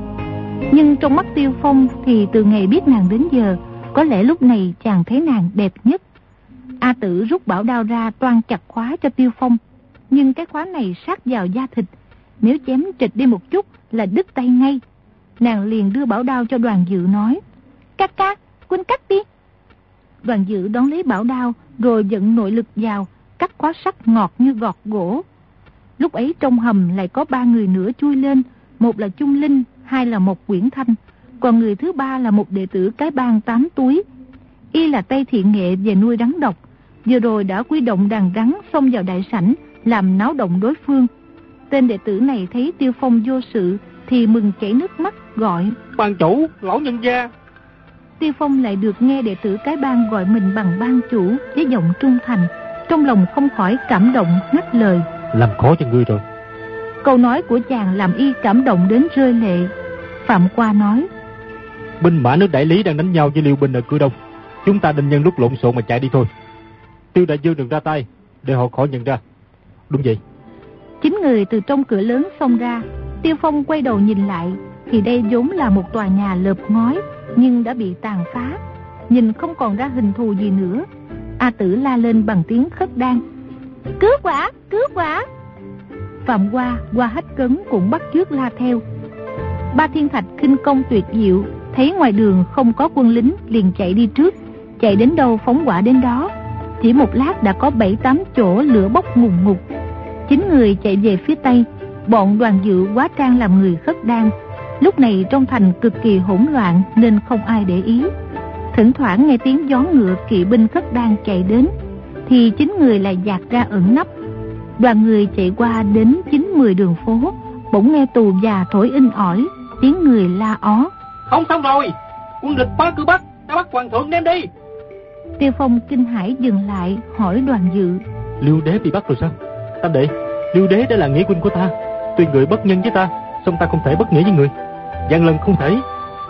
Nhưng trong mắt Tiêu Phong thì từ ngày biết nàng đến giờ, có lẽ lúc này chàng thấy nàng đẹp nhất. A Tử rút bảo đao ra toan chặt khóa cho Tiêu Phong, nhưng cái khóa này sát vào da thịt, nếu chém trịch đi một chút là đứt tay ngay. Nàng liền đưa bảo đao cho Đoàn Dự nói, ca ca, huynh cắt đi. Đoàn Dự đón lấy bảo đao, rồi dẫn nội lực vào, cắt khóa sắt ngọt như gọt gỗ. Lúc ấy trong hầm lại có ba người nữa chui lên, một là Trung Linh, hai là một Quyển Thanh, còn người thứ ba là một đệ tử cái bang tám túi. Y là tay thiện nghệ về nuôi rắn độc, vừa rồi đã quy động đàn rắn xông vào đại sảnh, làm náo động đối phương. Tên đệ tử này thấy Tiêu Phong vô sự thì mừng chảy nước mắt, gọi, ban chủ, lão nhân gia. Tiêu Phong lại được nghe đệ tử cái bang gọi mình bằng ban chủ với giọng trung thành, trong lòng không khỏi cảm động ngắt lời, làm khó cho ngươi rồi. Câu nói của chàng làm Y cảm động đến rơi lệ. Phạm Hoa nói, binh mã nước đại lý đang đánh nhau với liêu binh ở cửa đông, chúng ta định nhân lúc lộn xộn mà chạy đi thôi. Tiêu đại dương đừng ra tay, để họ khỏi nhận ra. Đúng vậy. Chín người từ trong cửa lớn xông ra. Tiêu Phong quay đầu nhìn lại, thì đây vốn là một tòa nhà lợp ngói, nhưng đã bị tàn phá, nhìn không còn ra hình thù gì nữa. A Tử la lên bằng tiếng khất đan, cứu quả, cứu quả. Phạm Hoa, Hoa Hách Cấn cũng bắt chước la theo. Ba Thiên Thạch khinh công tuyệt diệu, thấy ngoài đường không có quân lính liền chạy đi trước, chạy đến đâu phóng quả đến đó. Chỉ một lát đã có bảy tám chỗ lửa bốc ngùn ngụt. Chín người chạy về phía Tây. Bọn Đoàn Dự hóa trang làm người khất đan. Lúc này trong thành cực kỳ hỗn loạn nên không ai để ý. Thỉnh thoảng nghe tiếng gió ngựa kỵ binh Khất Đan chạy đến, thì chín người lại dạt ra ẩn nấp. Đoàn người chạy qua đến chín mười đường phố, bỗng nghe tù già thổi inh ỏi, tiếng người la ó. Không xong rồi, quân địch phá cửa Bắc, đã bắt hoàng thượng đem đi. Tiêu Phong kinh hãi dừng lại, hỏi Đoàn Dự: Liêu đế bị bắt rồi sao? Tam đệ, Liêu đế đã là nghĩa huynh của ta, tuy người bất nhân với ta, song ta không thể bất nghĩa với người, vạn lần không thể.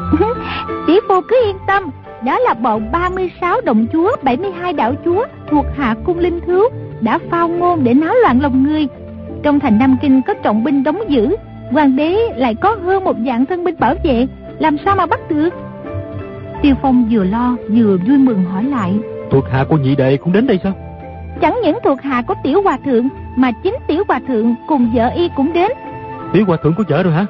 Tỷ phu cứ yên tâm, đó là bọn ba mươi sáu động chúa, bảy mươi hai đảo chúa thuộc hạ cung Linh Thiếu đã phao ngôn để náo loạn lòng người. Trong thành Nam Kinh có trọng binh đóng giữ, hoàng đế lại có hơn một vạn thân binh bảo vệ, làm sao mà bắt được? Tiêu Phong vừa lo vừa vui mừng hỏi lại: Thuộc hạ của nhị đệ cũng đến đây sao? Chẳng những thuộc hạ của tiểu hòa thượng, mà chính tiểu hòa thượng cùng vợ y cũng đến. Tiểu hòa thượng có vợ rồi hả?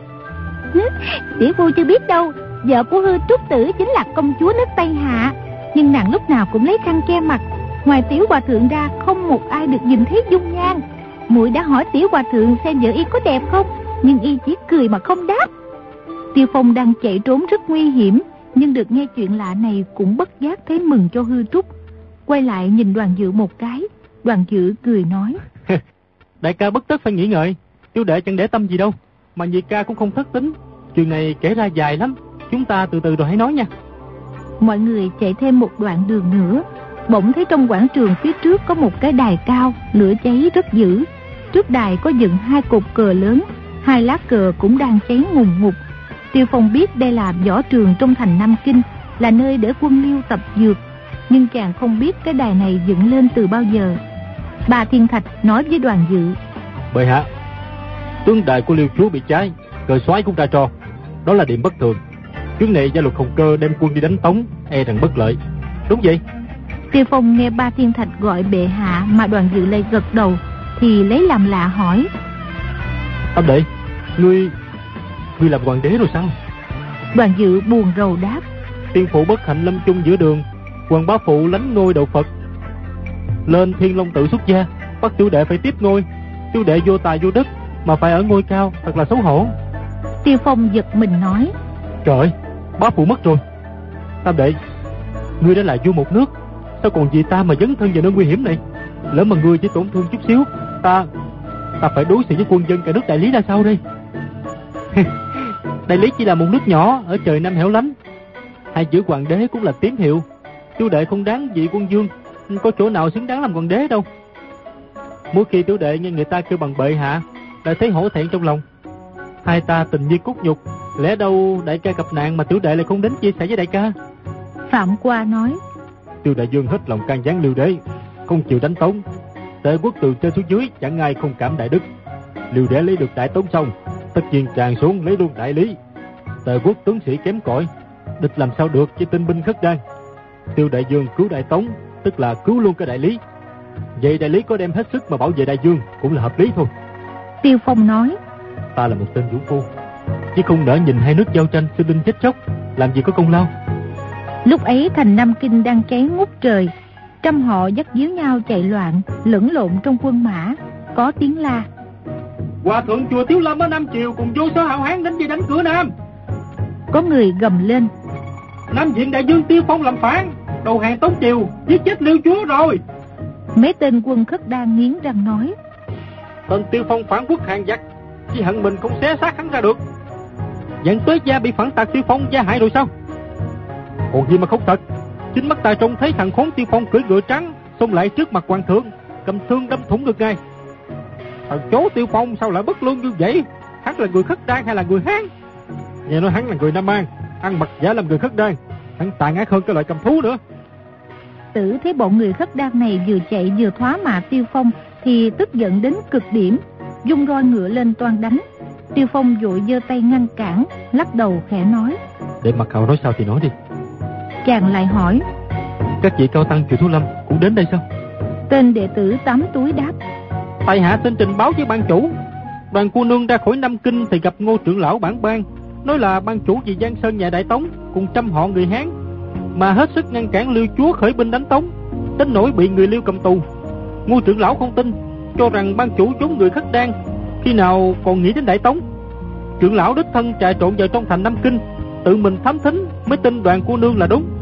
Tiểu phu chưa biết đâu, vợ của Hư Trúc Tử chính là công chúa nước Tây Hạ, nhưng nàng lúc nào cũng lấy khăn che mặt. Ngoài tiểu hòa thượng ra, không một ai được nhìn thấy dung nhan. Muội đã hỏi tiểu hòa thượng xem vợ y có đẹp không, nhưng y chỉ cười mà không đáp. Tiêu Phong đang chạy trốn rất nguy hiểm, nhưng được nghe chuyện lạ này cũng bất giác thấy mừng cho Hư Trúc. Quay lại nhìn Đoàn Dự một cái, Đoàn Dự cười nói: Đại ca bất tất phải nghĩ ngợi, tiểu đệ chẳng để tâm gì đâu, mà nhị ca cũng không thất tính. Chuyện này kể ra dài lắm, chúng ta từ từ rồi hãy nói nha. Mọi người chạy thêm một đoạn đường nữa, bỗng thấy trong quảng trường phía trước có một cái đài cao, lửa cháy rất dữ. Trước đài có dựng hai cột cờ lớn, hai lá cờ cũng đang cháy ngùn ngụt. Tiêu Phong biết đây là võ trường trong thành Nam Kinh, là nơi để quân Liêu tập dược, nhưng chàng không biết cái đài này dựng lên từ bao giờ. Bà Thiên Thạch nói với Đoàn Dự: Bệ hạ, tướng đài của Liêu chúa bị cháy, cờ soái cũng ra trò, đó là điểm bất thường. Chuyến này gia luật Hồng Cơ đem quân đi đánh Tống, e rằng bất lợi. Đúng vậy. Tiêu Phong nghe Ba Thiên Thạch gọi bệ hạ mà Đoàn Dự lại gật đầu, thì lấy làm lạ hỏi: Tam đệ, ngươi ngươi làm hoàng đế rồi sao? Đoàn Dự buồn rầu đáp: Tiên phụ bất hạnh lâm chung giữa đường, hoàng bá phụ lánh ngôi đầu Phật, lên Thiên Long tự xuất gia, bắt tiểu đệ phải tiếp ngôi. Tiểu đệ vô tài vô đức mà phải ở ngôi cao, thật là xấu hổ. Tiêu Phong giật mình nói: Trời ơi, bá phụ mất rồi. Tam đệ, ngươi đã là vua một nước, sao còn vì ta mà dấn thân vào nơi nguy hiểm này? Lỡ mà ngươi chỉ tổn thương chút xíu, ta ta phải đối xử với quân dân cả nước Đại Lý ra sao đây? Đại Lý chỉ là một nước nhỏ ở trời Nam hẻo lánh, hai chữ hoàng đế cũng là tín hiệu. Tiểu đệ không đáng vị quân vương, có chỗ nào xứng đáng làm hoàng đế đâu. Mỗi khi tiểu đệ nghe người ta kêu bằng bệ hạ, lại thấy hổ thẹn trong lòng. Hai ta tình như cốt nhục, lẽ đâu đại ca gặp nạn mà tiểu đệ lại không đến chia sẻ với đại ca? Phạm Qua nói: Tiêu đại vương hết lòng can gián Liêu đế, không chịu đánh Tống. Tề quốc từ trên xuống dưới chẳng ai không cảm đại đức. Liêu đế lấy được Đại Tống xong, tất nhiên tràn xuống lấy luôn Đại Lý. Tề quốc tướng sĩ kém cỏi, địch làm sao được với tinh binh Khất Đan. Tiêu đại vương cứu Đại Tống, tức là cứu luôn cái Đại Lý. Vậy Đại Lý có đem hết sức mà bảo vệ đại vương cũng là hợp lý thôi. Tiêu Phong nói: Ta là một tên vũ phu, chứ không nỡ nhìn hai nước giao tranh sinh linh chết chóc, làm gì có công lao. Lúc ấy thành Nam Kinh đang cháy ngút trời, trăm họ dắt díu nhau chạy loạn, lẫn lộn trong quân mã. Có tiếng la: Hòa thượng chùa Tiếu Lâm ở Nam Triều cùng vô số hảo hán đến dây đánh cửa Nam. Có người gầm lên: Nam viện đại vương Tiêu Phong làm phản, đầu hàng Tống Triều, giết chết Liêu chúa rồi. Mấy tên quân Khất Đan nghiến răng nói: Tên Tiêu Phong phản quốc hàng giặc, chỉ hận mình không xé xác hắn ra được. Dạng Tuế gia bị phản tặc Tiêu Phong gia hại rồi sao? Còn gì mà không thật. Chính mắt ta trông thấy thằng khốn Tiêu Phong cưỡi ngựa trắng xông lại trước mặt hoàng thượng, cầm thương đâm thủng ngực ngay. Thằng chó Tiêu Phong sao lại bất lương như vậy? Hắn là người Khất Đan hay là người Hán? Nghe nói hắn là người Nam An, ăn mặc giả làm người Khất Đan, hắn tàn ác hơn cái loại cầm thú nữa. Tử thấy bọn người Khất Đan này vừa chạy vừa thoá mạ Tiêu Phong thì tức giận đến cực điểm, dung roi ngựa lên toan đánh. Tiêu Phong vội giơ tay ngăn cản, lắc đầu khẽ nói: Để mặc hậu nói sao thì nói đi. Chàng lại hỏi: Các vị cao tăng chùa Thiếu Lâm cũng đến đây sao? Tên đệ tử Tám Túi đáp: Tại hạ xin trình báo với ban chủ, đoàn cô nương ra khỏi Nam Kinh thì gặp Ngô trưởng lão bản bang, nói là ban chủ vì Giang Sơn nhà Đại Tống cùng trăm họ người Hán mà hết sức ngăn cản Liêu chúa khởi binh đánh Tống, đến nỗi bị người Liêu cầm tù. Ngô trưởng lão không tin, cho rằng ban chủ trốn người Khất Đan, khi nào còn nghĩ đến Đại Tống. Trưởng lão đích thân trà trộn vào trong thành Nam Kinh, tự mình thám thính mới tin đoàn cô nương là đúng.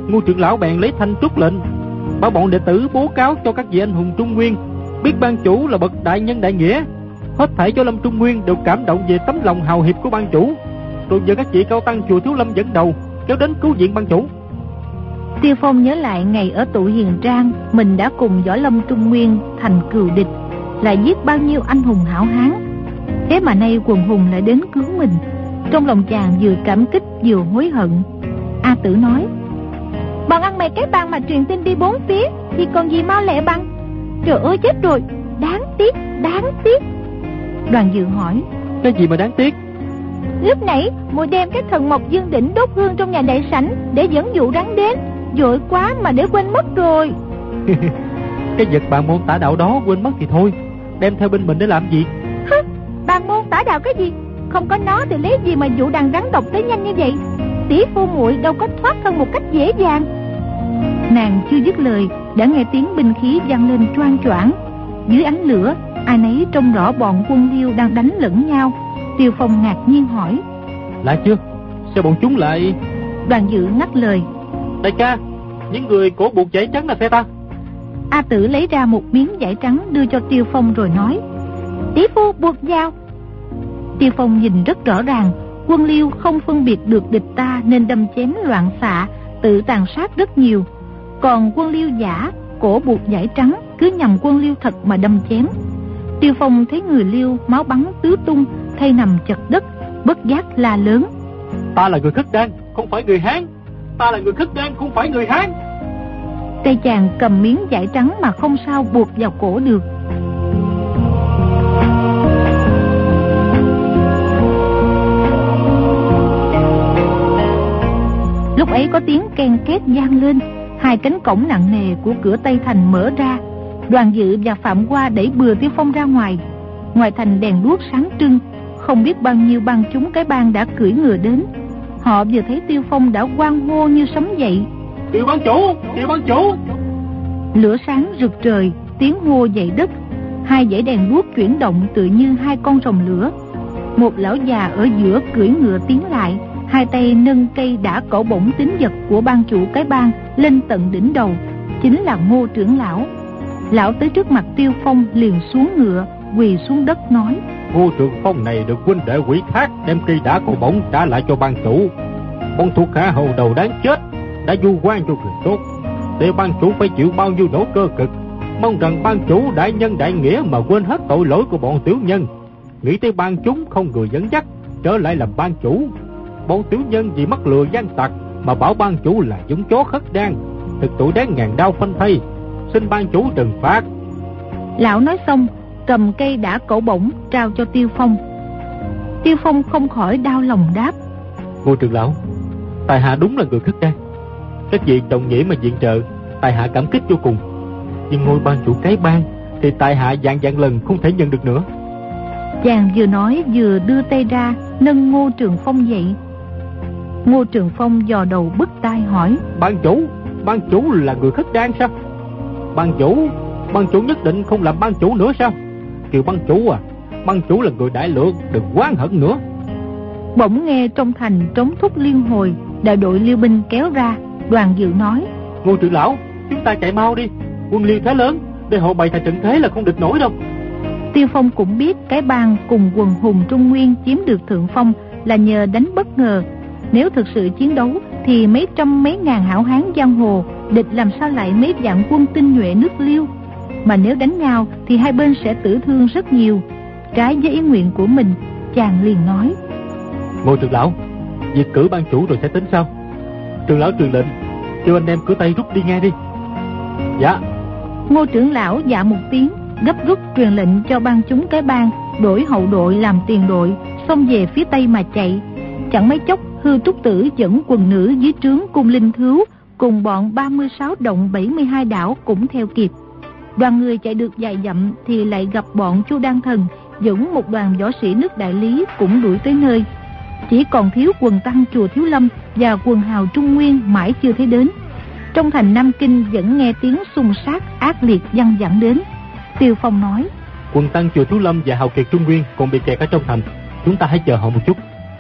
Ngô trưởng lão bèn lấy thanh trúc lệnh, bảo bọn đệ tử bố cáo cho các vị anh hùng Trung Nguyên biết ban chủ là bậc đại nhân đại nghĩa. Hết thảy võ lâm Trung Nguyên đều cảm động về tấm lòng hào hiệp của ban chủ, rồi nhờ các vị cao tăng chùa Thiếu Lâm dẫn đầu kéo đến cứu viện ban chủ. Tiêu Phong nhớ lại ngày ở Tụ Hiền Trang, mình đã cùng võ lâm Trung Nguyên thành cừu địch, lại giết bao nhiêu anh hùng hảo hán. Thế mà nay quần hùng lại đến cứu mình. Trong lòng chàng vừa cảm kích vừa hối hận. A Tử nói: bọn ăn mày cái bang mà truyền tin đi bốn phía thì còn gì mau lẹ bằng. Trời ơi chết rồi, đáng tiếc, đáng tiếc. Đoàn Dự hỏi: cái gì mà đáng tiếc? Lúc nãy mùi đem cái thần mộc dương đỉnh đốt hương trong nhà đại sảnh để dẫn dụ rắn đến, vội quá mà để quên mất rồi. Cái vật bạn môn tả đạo đó quên mất thì thôi, đem theo bên mình để làm gì? Hứ, bạn môn tả đạo cái gì? Không có nó thì lấy gì mà dụ đàn rắn độc tới nhanh như vậy? Tỷ phu muội đâu có thoát thân một cách dễ dàng. Nàng chưa dứt lời đã nghe tiếng binh khí vang lên choang choảng. Dưới ánh lửa, ai nấy trông rõ bọn Quân Liêu đang đánh lẫn nhau. Tiêu Phong ngạc nhiên hỏi: lạ chưa? Sao bọn chúng lại... Đoàn Dự ngắt lời: đại ca, những người cổ buộc dãy trắng là phe ta. A Tử lấy ra một miếng vải trắng đưa cho Tiêu Phong rồi nói: tỷ phu buộc vào. Tiêu Phong nhìn rất rõ ràng, Quân Liêu không phân biệt được địch ta nên đâm chém loạn xạ, tự tàn sát rất nhiều. Còn Quân Liêu giả cổ buộc vải trắng cứ nhằm Quân Liêu thật mà đâm chém. Tiêu Phong thấy người Liêu máu bắn tứ tung, thay nằm chật đất, bất giác la lớn: ta là người Khất Đan, không phải người Hán. Ta là người Khất Đan, không phải người Hán. Tay chàng cầm miếng vải trắng mà không sao buộc vào cổ được. Lúc ấy có tiếng ken két vang lên, hai cánh cổng nặng nề của cửa Tây Thành mở ra. Đoàn Dự và Phạm Hoa đẩy bừa Tiêu Phong ra ngoài. Ngoài thành đèn đuốc sáng trưng, không biết bao nhiêu bang chúng cái bang đã cưỡi ngựa đến. Họ vừa thấy Tiêu Phong đã hoan hô như sấm dậy: Tiêu ban chủ, Tiêu ban chủ. Lửa sáng rực trời, tiếng hô dậy đất. Hai dãy đèn đuốc chuyển động tự như hai con rồng lửa. Một lão già ở giữa cưỡi ngựa tiến lại, hai tay nâng cây đã cẩu bổng tín vật của ban chủ cái bang lên tận đỉnh đầu, chính là Ngô trưởng lão. Lão tới trước mặt Tiêu Phong liền xuống ngựa, quỳ xuống đất nói: Ngô Trường Phong này được huynh đệ quỷ thác đem cây đá cẩu bổng trả lại cho ban chủ. Bọn thuộc hạ hầu đầu đáng chết đã vu oan cho người tốt, để ban chủ phải chịu bao nhiêu nỗi cơ cực. Mong rằng ban chủ đại nhân đại nghĩa mà quên hết tội lỗi của bọn tiểu nhân, nghĩ tới ban chúng không người dẫn dắt trở lại làm ban chủ. Bọn tiểu nhân vì mắc lừa gian tặc mà bảo ban chủ là giống chó Khất Đan, thực tội đáng ngàn đao phanh thây, xin ban chủ trừng phạt. Lão nói xong cầm cây đã cẩu bổng trao cho Tiêu Phong. Tiêu Phong không khỏi đau lòng đáp: Ngô trưởng lão, tại hạ đúng là người Khất Đan. Các vị đồng nghĩa mà viện trợ, tại hạ cảm kích vô cùng. Nhưng ngôi ban chủ cái bang thì tại hạ vạn vạn lần không thể nhận được nữa. Chàng vừa nói vừa đưa tay ra nâng Ngô Trường Phong dậy. Ngô Trường Phong dò đầu bứt tai hỏi: Ban chủ, ban chủ là người Khất Đan sao? Ban chủ, ban chủ nhất định không làm ban chủ nữa sao? Kiều ban chủ à, ban chủ là người đại lượng, đừng oán hận nữa. Bỗng nghe trong thành trống thúc liên hồi, đại đội Liêu binh kéo ra. Đoàn Dự nói: Ngô trưởng lão, chúng ta chạy mau đi, quân Liêu thế lớn, để hộ bày thành trận thế là không địch nổi đâu. Tiêu Phong cũng biết cái bang cùng quần hùng Trung Nguyên chiếm được thượng phong là nhờ đánh bất ngờ. Nếu thực sự chiến đấu thì mấy trăm mấy ngàn hảo hán giang hồ, địch làm sao lại mấy vạn quân tinh nhuệ nước Liêu. Mà nếu đánh nhau thì hai bên sẽ tử thương rất nhiều. Trái với ý nguyện của mình, chàng liền nói: Ngô trưởng lão, việc cử ban chủ rồi sẽ tính sao? Trưởng lão truyền lệnh, kêu anh em cửa Tây rút đi ngay đi. Dạ. Ngô trưởng lão dạ một tiếng, gấp rút truyền lệnh cho ban chúng cái bang đổi hậu đội làm tiền đội, xông về phía Tây mà chạy. Chẳng mấy chốc Hư Trúc Tử dẫn quần nữ dưới trướng Cung Linh Thứu cùng bọn ba mươi sáu động bảy mươi hai đảo cũng theo kịp. Đoàn người chạy được vài dặm thì lại gặp bọn Chu Đan Thần dẫn một đoàn võ sĩ nước Đại Lý cũng đuổi tới nơi. Chỉ còn thiếu quần tăng chùa Thiếu Lâm và quần hào Trung Nguyên mãi chưa thấy đến. Trong thành Nam Kinh vẫn nghe tiếng xung sát ác liệt văng vẳng đến. Tiêu Phong nói: Quần tăng chùa Thiếu Lâm và hào kiệt Trung Nguyên còn bị kẹt ở trong thành, chúng ta hãy chờ họ một chút.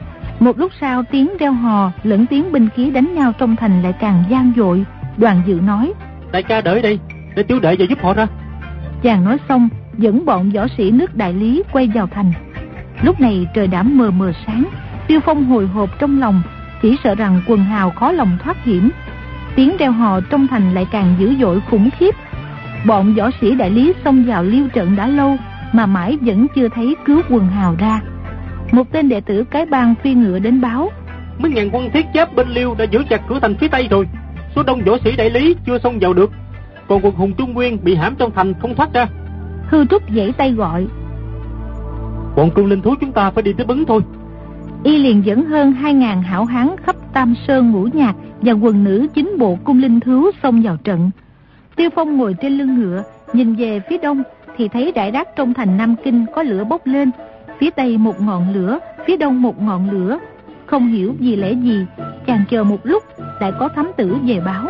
Một lúc sau, tiếng reo hò lẫn tiếng binh khí đánh nhau trong thành lại càng vang dội. Đoàn Dự nói: Đại ca đợi đây, để tiểu đệ vào giúp họ ra. Chàng nói xong dẫn bọn võ sĩ nước Đại Lý quay vào thành. Lúc này trời đã mờ mờ sáng. Tiêu Phong hồi hộp trong lòng, chỉ sợ rằng quần hào khó lòng thoát hiểm. Tiếng reo hò trong thành lại càng dữ dội khủng khiếp. Bọn võ sĩ Đại Lý xông vào liêu trận đã lâu mà mãi vẫn chưa thấy cứu quần hào ra. Một tên đệ tử cái bang phi ngựa đến báo: Mấy ngàn quân thiết giáp bên liêu đã giữ chặt cửa thành phía tây rồi. Số đông võ sĩ Đại Lý chưa xông vào được, còn quần hùng Trung Nguyên bị hãm trong thành không thoát ra. Hư Trúc giãy tay gọi: Bọn cung linh thú chúng ta phải đi tới Bấn thôi. Y liền dẫn hơn hai ngàn hảo hán khắp Tam Sơn Ngũ Nhạc và quần nữ chính bộ cung linh thú xông vào trận. Tiêu Phong ngồi trên lưng ngựa, nhìn về phía đông thì thấy rải rác trong thành Nam Kinh có lửa bốc lên, phía tây một ngọn lửa, phía đông một ngọn lửa. Không hiểu vì lẽ gì, chàng chờ một lúc lại có thám tử về báo: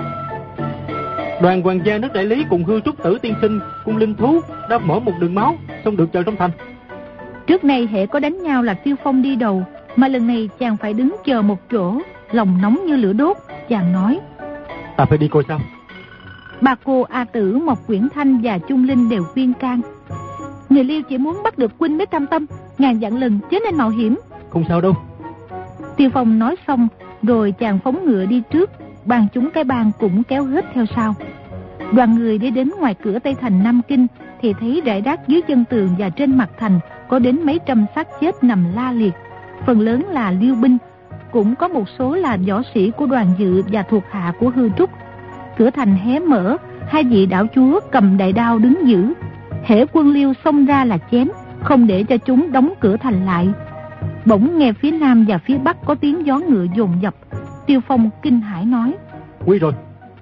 Đoàn hoàng gia nước Đại Lý cùng Hư Trúc Tử tiên sinh cung linh thú đã mở một đường máu, xông được vào trong thành. Trước này hệ có đánh nhau là Tiêu Phong đi đầu, mà lần này chàng phải đứng chờ một chỗ, lòng nóng như lửa đốt. Chàng nói: Ta phải đi coi sao. Bà cô A Tử, Mộc Quyển Thanh và Trung Linh đều khuyên can: Người Liêu chỉ muốn bắt được huynh mới cam tâm, ngàn dặn lần chớ nên mạo hiểm. Không sao đâu. Tiêu Phong nói xong rồi chàng phóng ngựa đi trước, ban chúng cái bang cũng kéo hết theo sau. Đoàn người đi đến ngoài cửa Tây thành Nam Kinh thì thấy rải rác dưới chân tường và trên mặt thành có đến mấy trăm xác chết nằm la liệt, phần lớn là liêu binh, cũng có một số là võ sĩ của Đoàn Dự và thuộc hạ của Hư Trúc. Cửa thành hé mở, hai vị đảo chúa cầm đại đao đứng giữ, hễ quân Liêu xông ra là chém, không để cho chúng đóng cửa thành lại. Bỗng nghe phía nam và phía bắc có tiếng gió ngựa dồn dập. Tiêu Phong kinh hãi nói: Nguy rồi,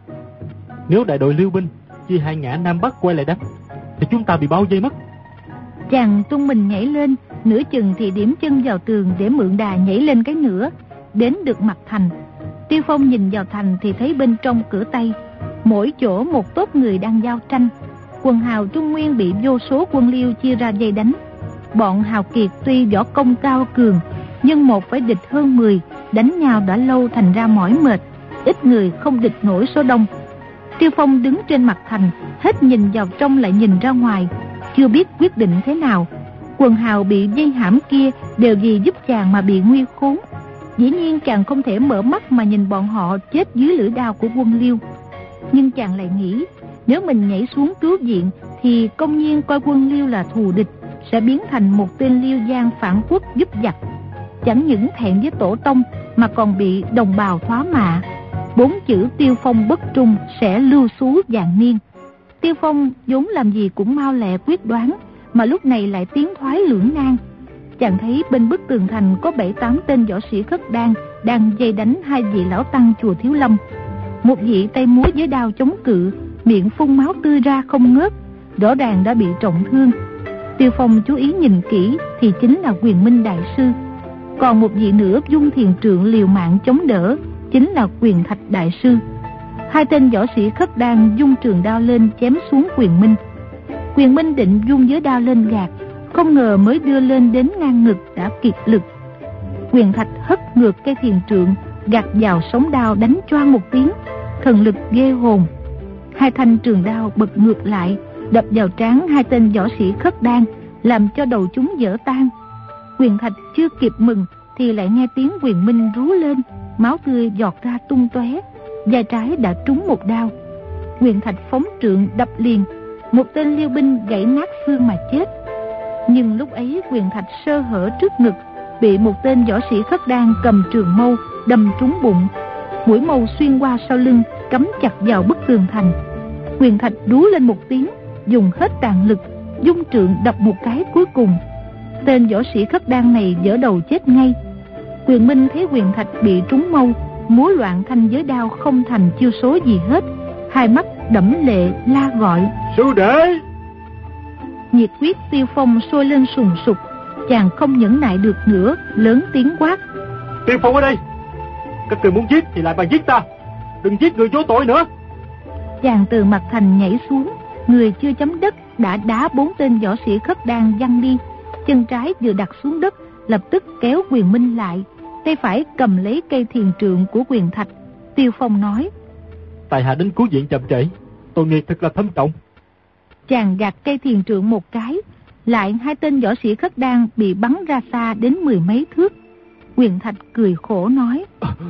nếu đại đội Liêu binh chia hai ngã nam bắc quay lại đánh thì chúng ta bị bao vây mất. Chàng tung mình nhảy lên, nửa chừng thì điểm chân vào tường để mượn đà nhảy lên cái nữa, đến được mặt thành. Tiêu Phong nhìn vào thành thì thấy bên trong cửa Tây mỗi chỗ một tốp người đang giao tranh. Quần hào Trung Nguyên bị vô số quân Liêu chia ra dây đánh. Bọn hào kiệt tuy võ công cao cường, nhưng một phải địch hơn mười, đánh nhau đã lâu thành ra mỏi mệt, ít người không địch nổi số đông. Tiêu Phong đứng trên mặt thành, hết nhìn vào trong lại nhìn ra ngoài, chưa biết quyết định thế nào. Quần hào bị dây hãm kia đều vì giúp chàng mà bị nguy khốn. Dĩ nhiên chàng không thể mở mắt mà nhìn bọn họ chết dưới lưỡi đao của quân Liêu. Nhưng chàng lại nghĩ, nếu mình nhảy xuống cứu viện thì công nhiên coi quân Liêu là thù địch, sẽ biến thành một tên Liêu giang phản quốc giúp giặc. Chẳng những thẹn với tổ tông mà còn bị đồng bào thoá mạ. Bốn chữ Tiêu Phong bất trung sẽ lưu xú vạn niên. Tiêu Phong vốn làm gì cũng mau lẹ quyết đoán, mà lúc này lại tiến thoái lưỡng nan. Chàng thấy bên bức tường thành có bảy tám tên võ sĩ khất đan đang dây đánh hai vị lão tăng chùa Thiếu Lâm. Một vị tay múa với đao chống cự, miệng phun máu tươi ra không ngớt, rõ ràng đã bị trọng thương. Tiêu Phong chú ý nhìn kỹ thì chính là Quyền Minh đại sư. Còn một vị nữa dung thiền trượng liều mạng chống đỡ, chính là Quyền Thạch đại sư. Hai tên võ sĩ khất đan dung trường đao lên chém xuống Quyền Minh. Quyền Minh định dung giới đao lên gạt, không ngờ mới đưa lên đến ngang ngực đã kiệt lực. Quyền Thạch hất ngược cây thiền trượng, gạt vào sống đao đánh choang một tiếng, thần lực ghê hồn. Hai thanh trường đao bật ngược lại, đập vào trán hai tên võ sĩ khất đan, làm cho đầu chúng vỡ tan. Quyền Thạch chưa kịp mừng thì lại nghe tiếng Quyền Minh rú lên, máu tươi giọt ra tung tóe, vai trái đã trúng một đao. Quyền Thạch phóng trượng đập liền, một tên liêu binh gãy nát xương mà chết. Nhưng lúc ấy Quyền Thạch sơ hở trước ngực, bị một tên võ sĩ khất đan cầm trường mâu đâm trúng bụng. Mũi mâu xuyên qua sau lưng, cắm chặt vào bức tường thành. Quyền Thạch rú lên một tiếng, dùng hết tàn lực, dung trượng đập một cái cuối cùng. Tên võ sĩ khất đan này vỡ đầu chết ngay. Quyền Minh thấy Quyền Thạch bị trúng mâu, múa loạn thanh giới đao không thành chiêu số gì hết, hai mắt đẫm lệ la gọi: Sư đệ! Nhiệt huyết Tiêu Phong sôi lên sùng sục, chàng không nhẫn nại được nữa, lớn tiếng quát: Tiêu Phong ở đây! Các người muốn giết thì lại mà giết ta, đừng giết người vô tội nữa. Chàng từ mặt thành nhảy xuống, người chưa chấm đất đã đá bốn tên võ sĩ khất đan văng đi. Chân trái vừa đặt xuống đất, lập tức kéo Quyền Minh lại, tay phải cầm lấy cây thiền trượng của Quyền Thạch. Tiêu Phong nói: tại hạ đến cứu viện chậm trễ, tội nghiệp thật là thâm trọng. Chàng gạt cây thiền trượng một cái, lại hai tên võ sĩ Khất Đan bị bắn ra xa đến mười mấy thước. Quyền Thạch cười khổ nói: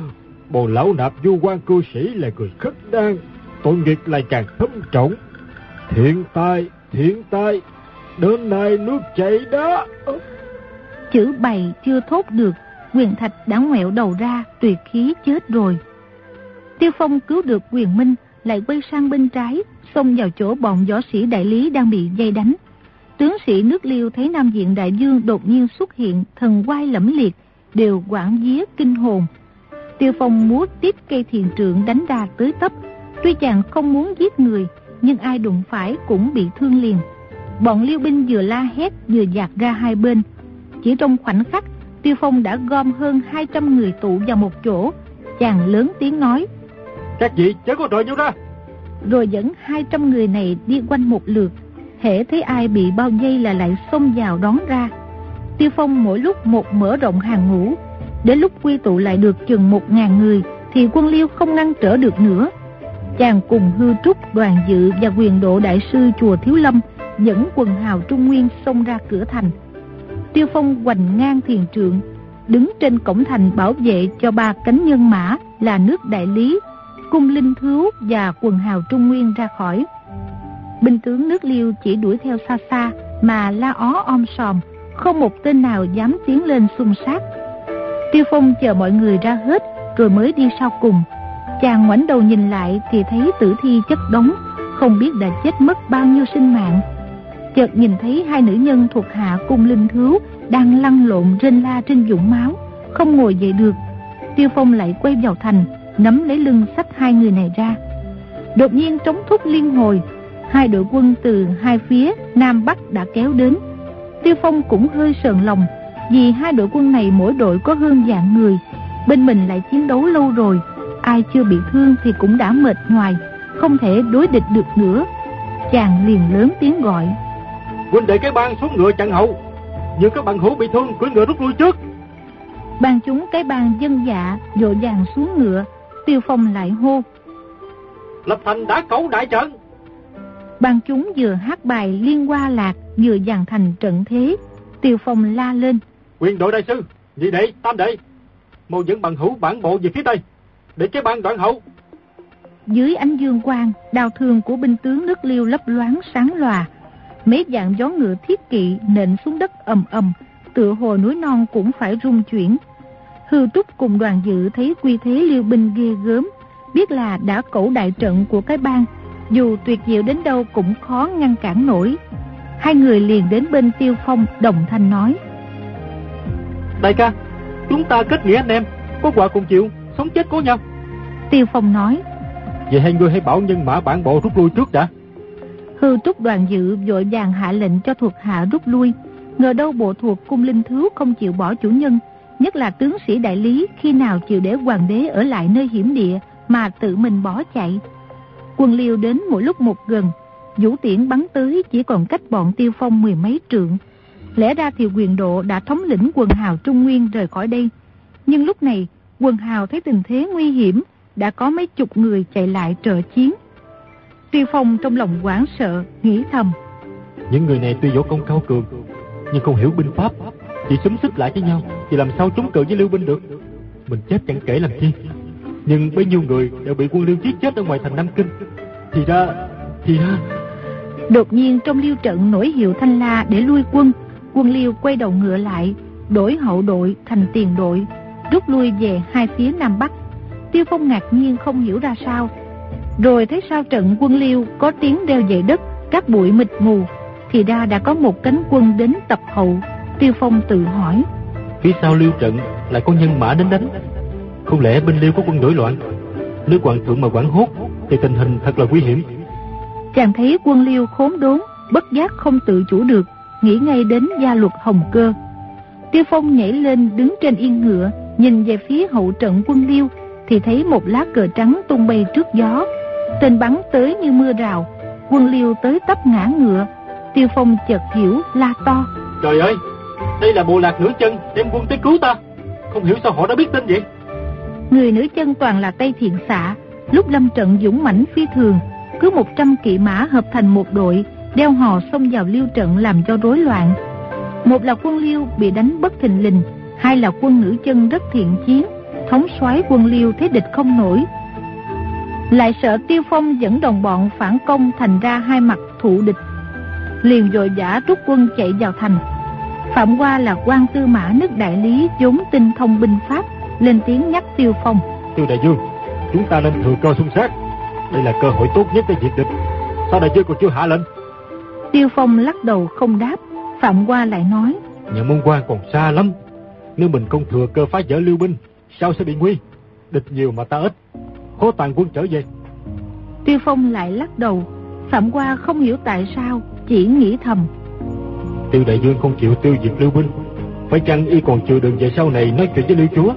Bồ lão nạp du quan cư sĩ là người Khất Đan, tội nghiệp lại càng thâm trọng. Thiện tai, thiện tai, đến nay nước chảy đó. Chữ bày chưa thốt được, Quyền Thạch đã ngoẹo đầu ra, tuyệt khí chết rồi. Tiêu Phong cứu được Quyền Minh, lại quay sang bên trái, xông vào chỗ bọn võ sĩ Đại Lý đang bị dây đánh. Tướng sĩ nước Liêu thấy Nam Diện Đại Dương đột nhiên xuất hiện, thần oai lẫm liệt, đều hoảng vía kinh hồn. Tiêu Phong múa tiếp cây thiền trượng đánh ra tới tấp. Tuy chàng không muốn giết người, nhưng ai đụng phải cũng bị thương liền. Bọn Liêu binh vừa la hét vừa dạt ra hai bên. Chỉ trong khoảnh khắc, Tiêu Phong đã gom hơn hai trăm người tụ vào một chỗ. Chàng lớn tiếng nói: các vị chớ có rời nhau ra. Rồi dẫn hai trăm người này đi quanh một lượt. Hễ thấy ai bị bao vây là lại xông vào đón ra. Tiêu Phong mỗi lúc một mở rộng hàng ngũ. Đến lúc quy tụ lại được chừng một ngàn người thì quân Liêu không ngăn trở được nữa. Chàng cùng Hư Trúc, Đoàn Dự và Quyền Độ đại sư chùa Thiếu Lâm dẫn quần hào Trung Nguyên xông ra cửa thành. Tiêu Phong hoành ngang thiền trượng, đứng trên cổng thành bảo vệ cho ba cánh nhân mã là nước Đại Lý, Cung Linh Thứu và quần hào Trung Nguyên ra khỏi. Binh tướng nước Liêu chỉ đuổi theo xa xa mà la ó om sòm, không một tên nào dám tiến lên xung sát. Tiêu Phong chờ mọi người ra hết rồi mới đi sau cùng. Chàng ngoảnh đầu nhìn lại thì thấy tử thi chất đống, không biết đã chết mất bao nhiêu sinh mạng. Chợt nhìn thấy hai nữ nhân thuộc hạ Cung Linh Thứu đang lăn lộn rên la trên vũng máu, không ngồi dậy được. Tiêu Phong lại quay vào thành, nắm lấy lưng xách hai người này ra. Đột nhiên trống thúc liên hồi, hai đội quân từ hai phía Nam Bắc đã kéo đến. Tiêu Phong cũng hơi sờn lòng, vì hai đội quân này mỗi đội có hơn vạn người, bên mình lại chiến đấu lâu rồi, ai chưa bị thương thì cũng đã mệt nhoài, không thể đối địch được nữa. Chàng liền lớn tiếng gọi: huynh đệ cái bang xuống ngựa chặn hậu, nhưng các bạn hữu bị thương cưỡi ngựa rút lui trước. Ban chúng cái bang dân dạ vội vàng xuống ngựa. Tiêu Phong lại hô: lập thành đã cẩu đại trận. Ban chúng vừa hát bài Liên Hoa Lạc vừa dàn thành trận thế. Tiêu Phong la lên: Quyền Đội đại sư, nhị đệ, tam đệ, mau dẫn bằng hữu bản bộ về phía tây, để cái bang đoạn hậu. Dưới ánh dương quang, đao thương của binh tướng nước Liêu lấp loáng sáng lòa. Mấy dạng gió ngựa thiết kỵ nện xuống đất ầm ầm, tựa hồ núi non cũng phải rung chuyển. Hư Trúc cùng Đoàn Dự thấy quy thế Liêu binh ghê gớm, biết là đã cẩu đại trận của cái bang, dù tuyệt diệu đến đâu cũng khó ngăn cản nổi. Hai người liền đến bên Tiêu Phong đồng thanh nói: đại ca, chúng ta kết nghĩa anh em, có quả cùng chịu, sống chết cố nhau. Tiêu Phong nói: vậy hai người hãy bảo nhân mã bản bộ rút lui trước đã. Hư Trúc Đoàn Dự vội vàng hạ lệnh cho thuộc hạ rút lui. Ngờ đâu bộ thuộc Cung Linh Thứu không chịu bỏ chủ nhân, nhất là tướng sĩ Đại Lý, khi nào chịu để hoàng đế ở lại nơi hiểm địa mà tự mình bỏ chạy. Quân Liêu đến mỗi lúc một gần, vũ tiễn bắn tới chỉ còn cách bọn Tiêu Phong mười mấy trượng. Lẽ ra thì Quyền Độ đã thống lĩnh quần hào Trung Nguyên rời khỏi đây, nhưng lúc này quần hào thấy tình thế nguy hiểm, đã có mấy chục người chạy lại trợ chiến. Tiêu Phong trong lòng hoảng sợ, nghĩ thầm: những người này tuy võ công cao cường, nhưng không hiểu binh pháp, chỉ xúm xích lại với nhau thì làm sao chống cự với Liêu binh được. Mình chết chẳng kể làm chi, nhưng bấy nhiêu người đều bị quân Liêu giết chết ở ngoài thành Nam Kinh. Thì ra, thì ra... Đột nhiên trong Liêu trận nổi hiệu thanh la để lui quân. Quân Liêu quay đầu ngựa lại, đổi hậu đội thành tiền đội, rút lui về hai phía Nam Bắc. Tiêu Phong ngạc nhiên không hiểu ra sao, rồi thấy sau trận quân Liêu có tiếng reo dậy đất, các bụi mịt mù, thì ra đã có một cánh quân đến tập hậu. Tiêu Phong tự hỏi: phía sau Liêu trận lại có nhân mã đến đánh, không lẽ bên Liêu có quân nổi loạn? Nếu hoàng thượng mà quản hốt thì tình hình thật là nguy hiểm. Chàng thấy quân Liêu khốn đốn, bất giác không tự chủ được, nghĩ ngay đến gia luật Hồng Cơ. Tiêu Phong nhảy lên đứng trên yên ngựa, nhìn về phía hậu trận quân Liêu thì thấy một lá cờ trắng tung bay trước gió, tên bắn tới như mưa rào. Quân Liêu tới tấp ngã ngựa. Tiêu Phong chợt hiểu, la to: trời ơi, đây là bộ lạc nửa chân đem quân tới cứu ta. Không hiểu sao họ đã biết tin vậy. Người nữ chân toàn là tay thiện xạ, lúc lâm trận dũng mãnh phi thường, cứ một trăm kỵ mã hợp thành một đội, đeo hò xông vào Liêu trận làm cho rối loạn. Một là quân Liêu bị đánh bất thình lình, hai là quân nữ chân rất thiện chiến, thống soái quân Liêu thấy địch không nổi, lại sợ Tiêu Phong dẫn đồng bọn phản công, thành ra hai mặt thụ địch, liền vội vã rút quân chạy vào thành. Phạm Hoa là quan tư mã nước Đại Lý, vốn tinh thông binh pháp, lên tiếng nhắc Tiêu Phong: Tiêu đại vương, chúng ta nên thừa cơ xung sát, đây là cơ hội tốt nhất để diệt địch. Sao đại vương còn chưa hạ lệnh? Tiêu Phong lắc đầu không đáp. Phạm Hoa lại nói: Nhà môn quan còn xa lắm, nếu mình không thừa cơ phá vỡ Liêu binh, sao sẽ bị nguy? Địch nhiều mà ta ít, khó toàn quân trở về. Tiêu Phong lại lắc đầu. Phạm Hoa không hiểu tại sao, chỉ nghĩ thầm: Tiêu đại vương không chịu tiêu diệt Liêu binh, phải chăng y còn chừa đường về sau này nói chuyện với Liêu chúa?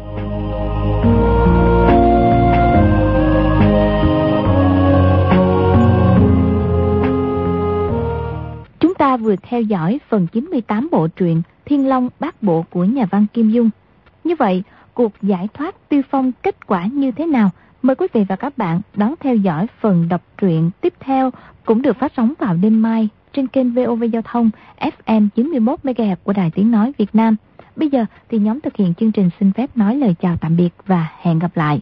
Chúng ta vừa theo dõi phần chín mươi tám bộ truyện Thiên Long Bát Bộ của nhà văn Kim Dung. Như vậy, cuộc giải thoát Tiêu Phong kết quả như thế nào? Mời quý vị và các bạn đón theo dõi phần đọc truyện tiếp theo, cũng được phát sóng vào đêm mai trên kênh vê o vê Giao thông ép em chín mươi mốt mê ga héc của Đài Tiếng Nói Việt Nam. Bây giờ thì nhóm thực hiện chương trình xin phép nói lời chào tạm biệt và hẹn gặp lại.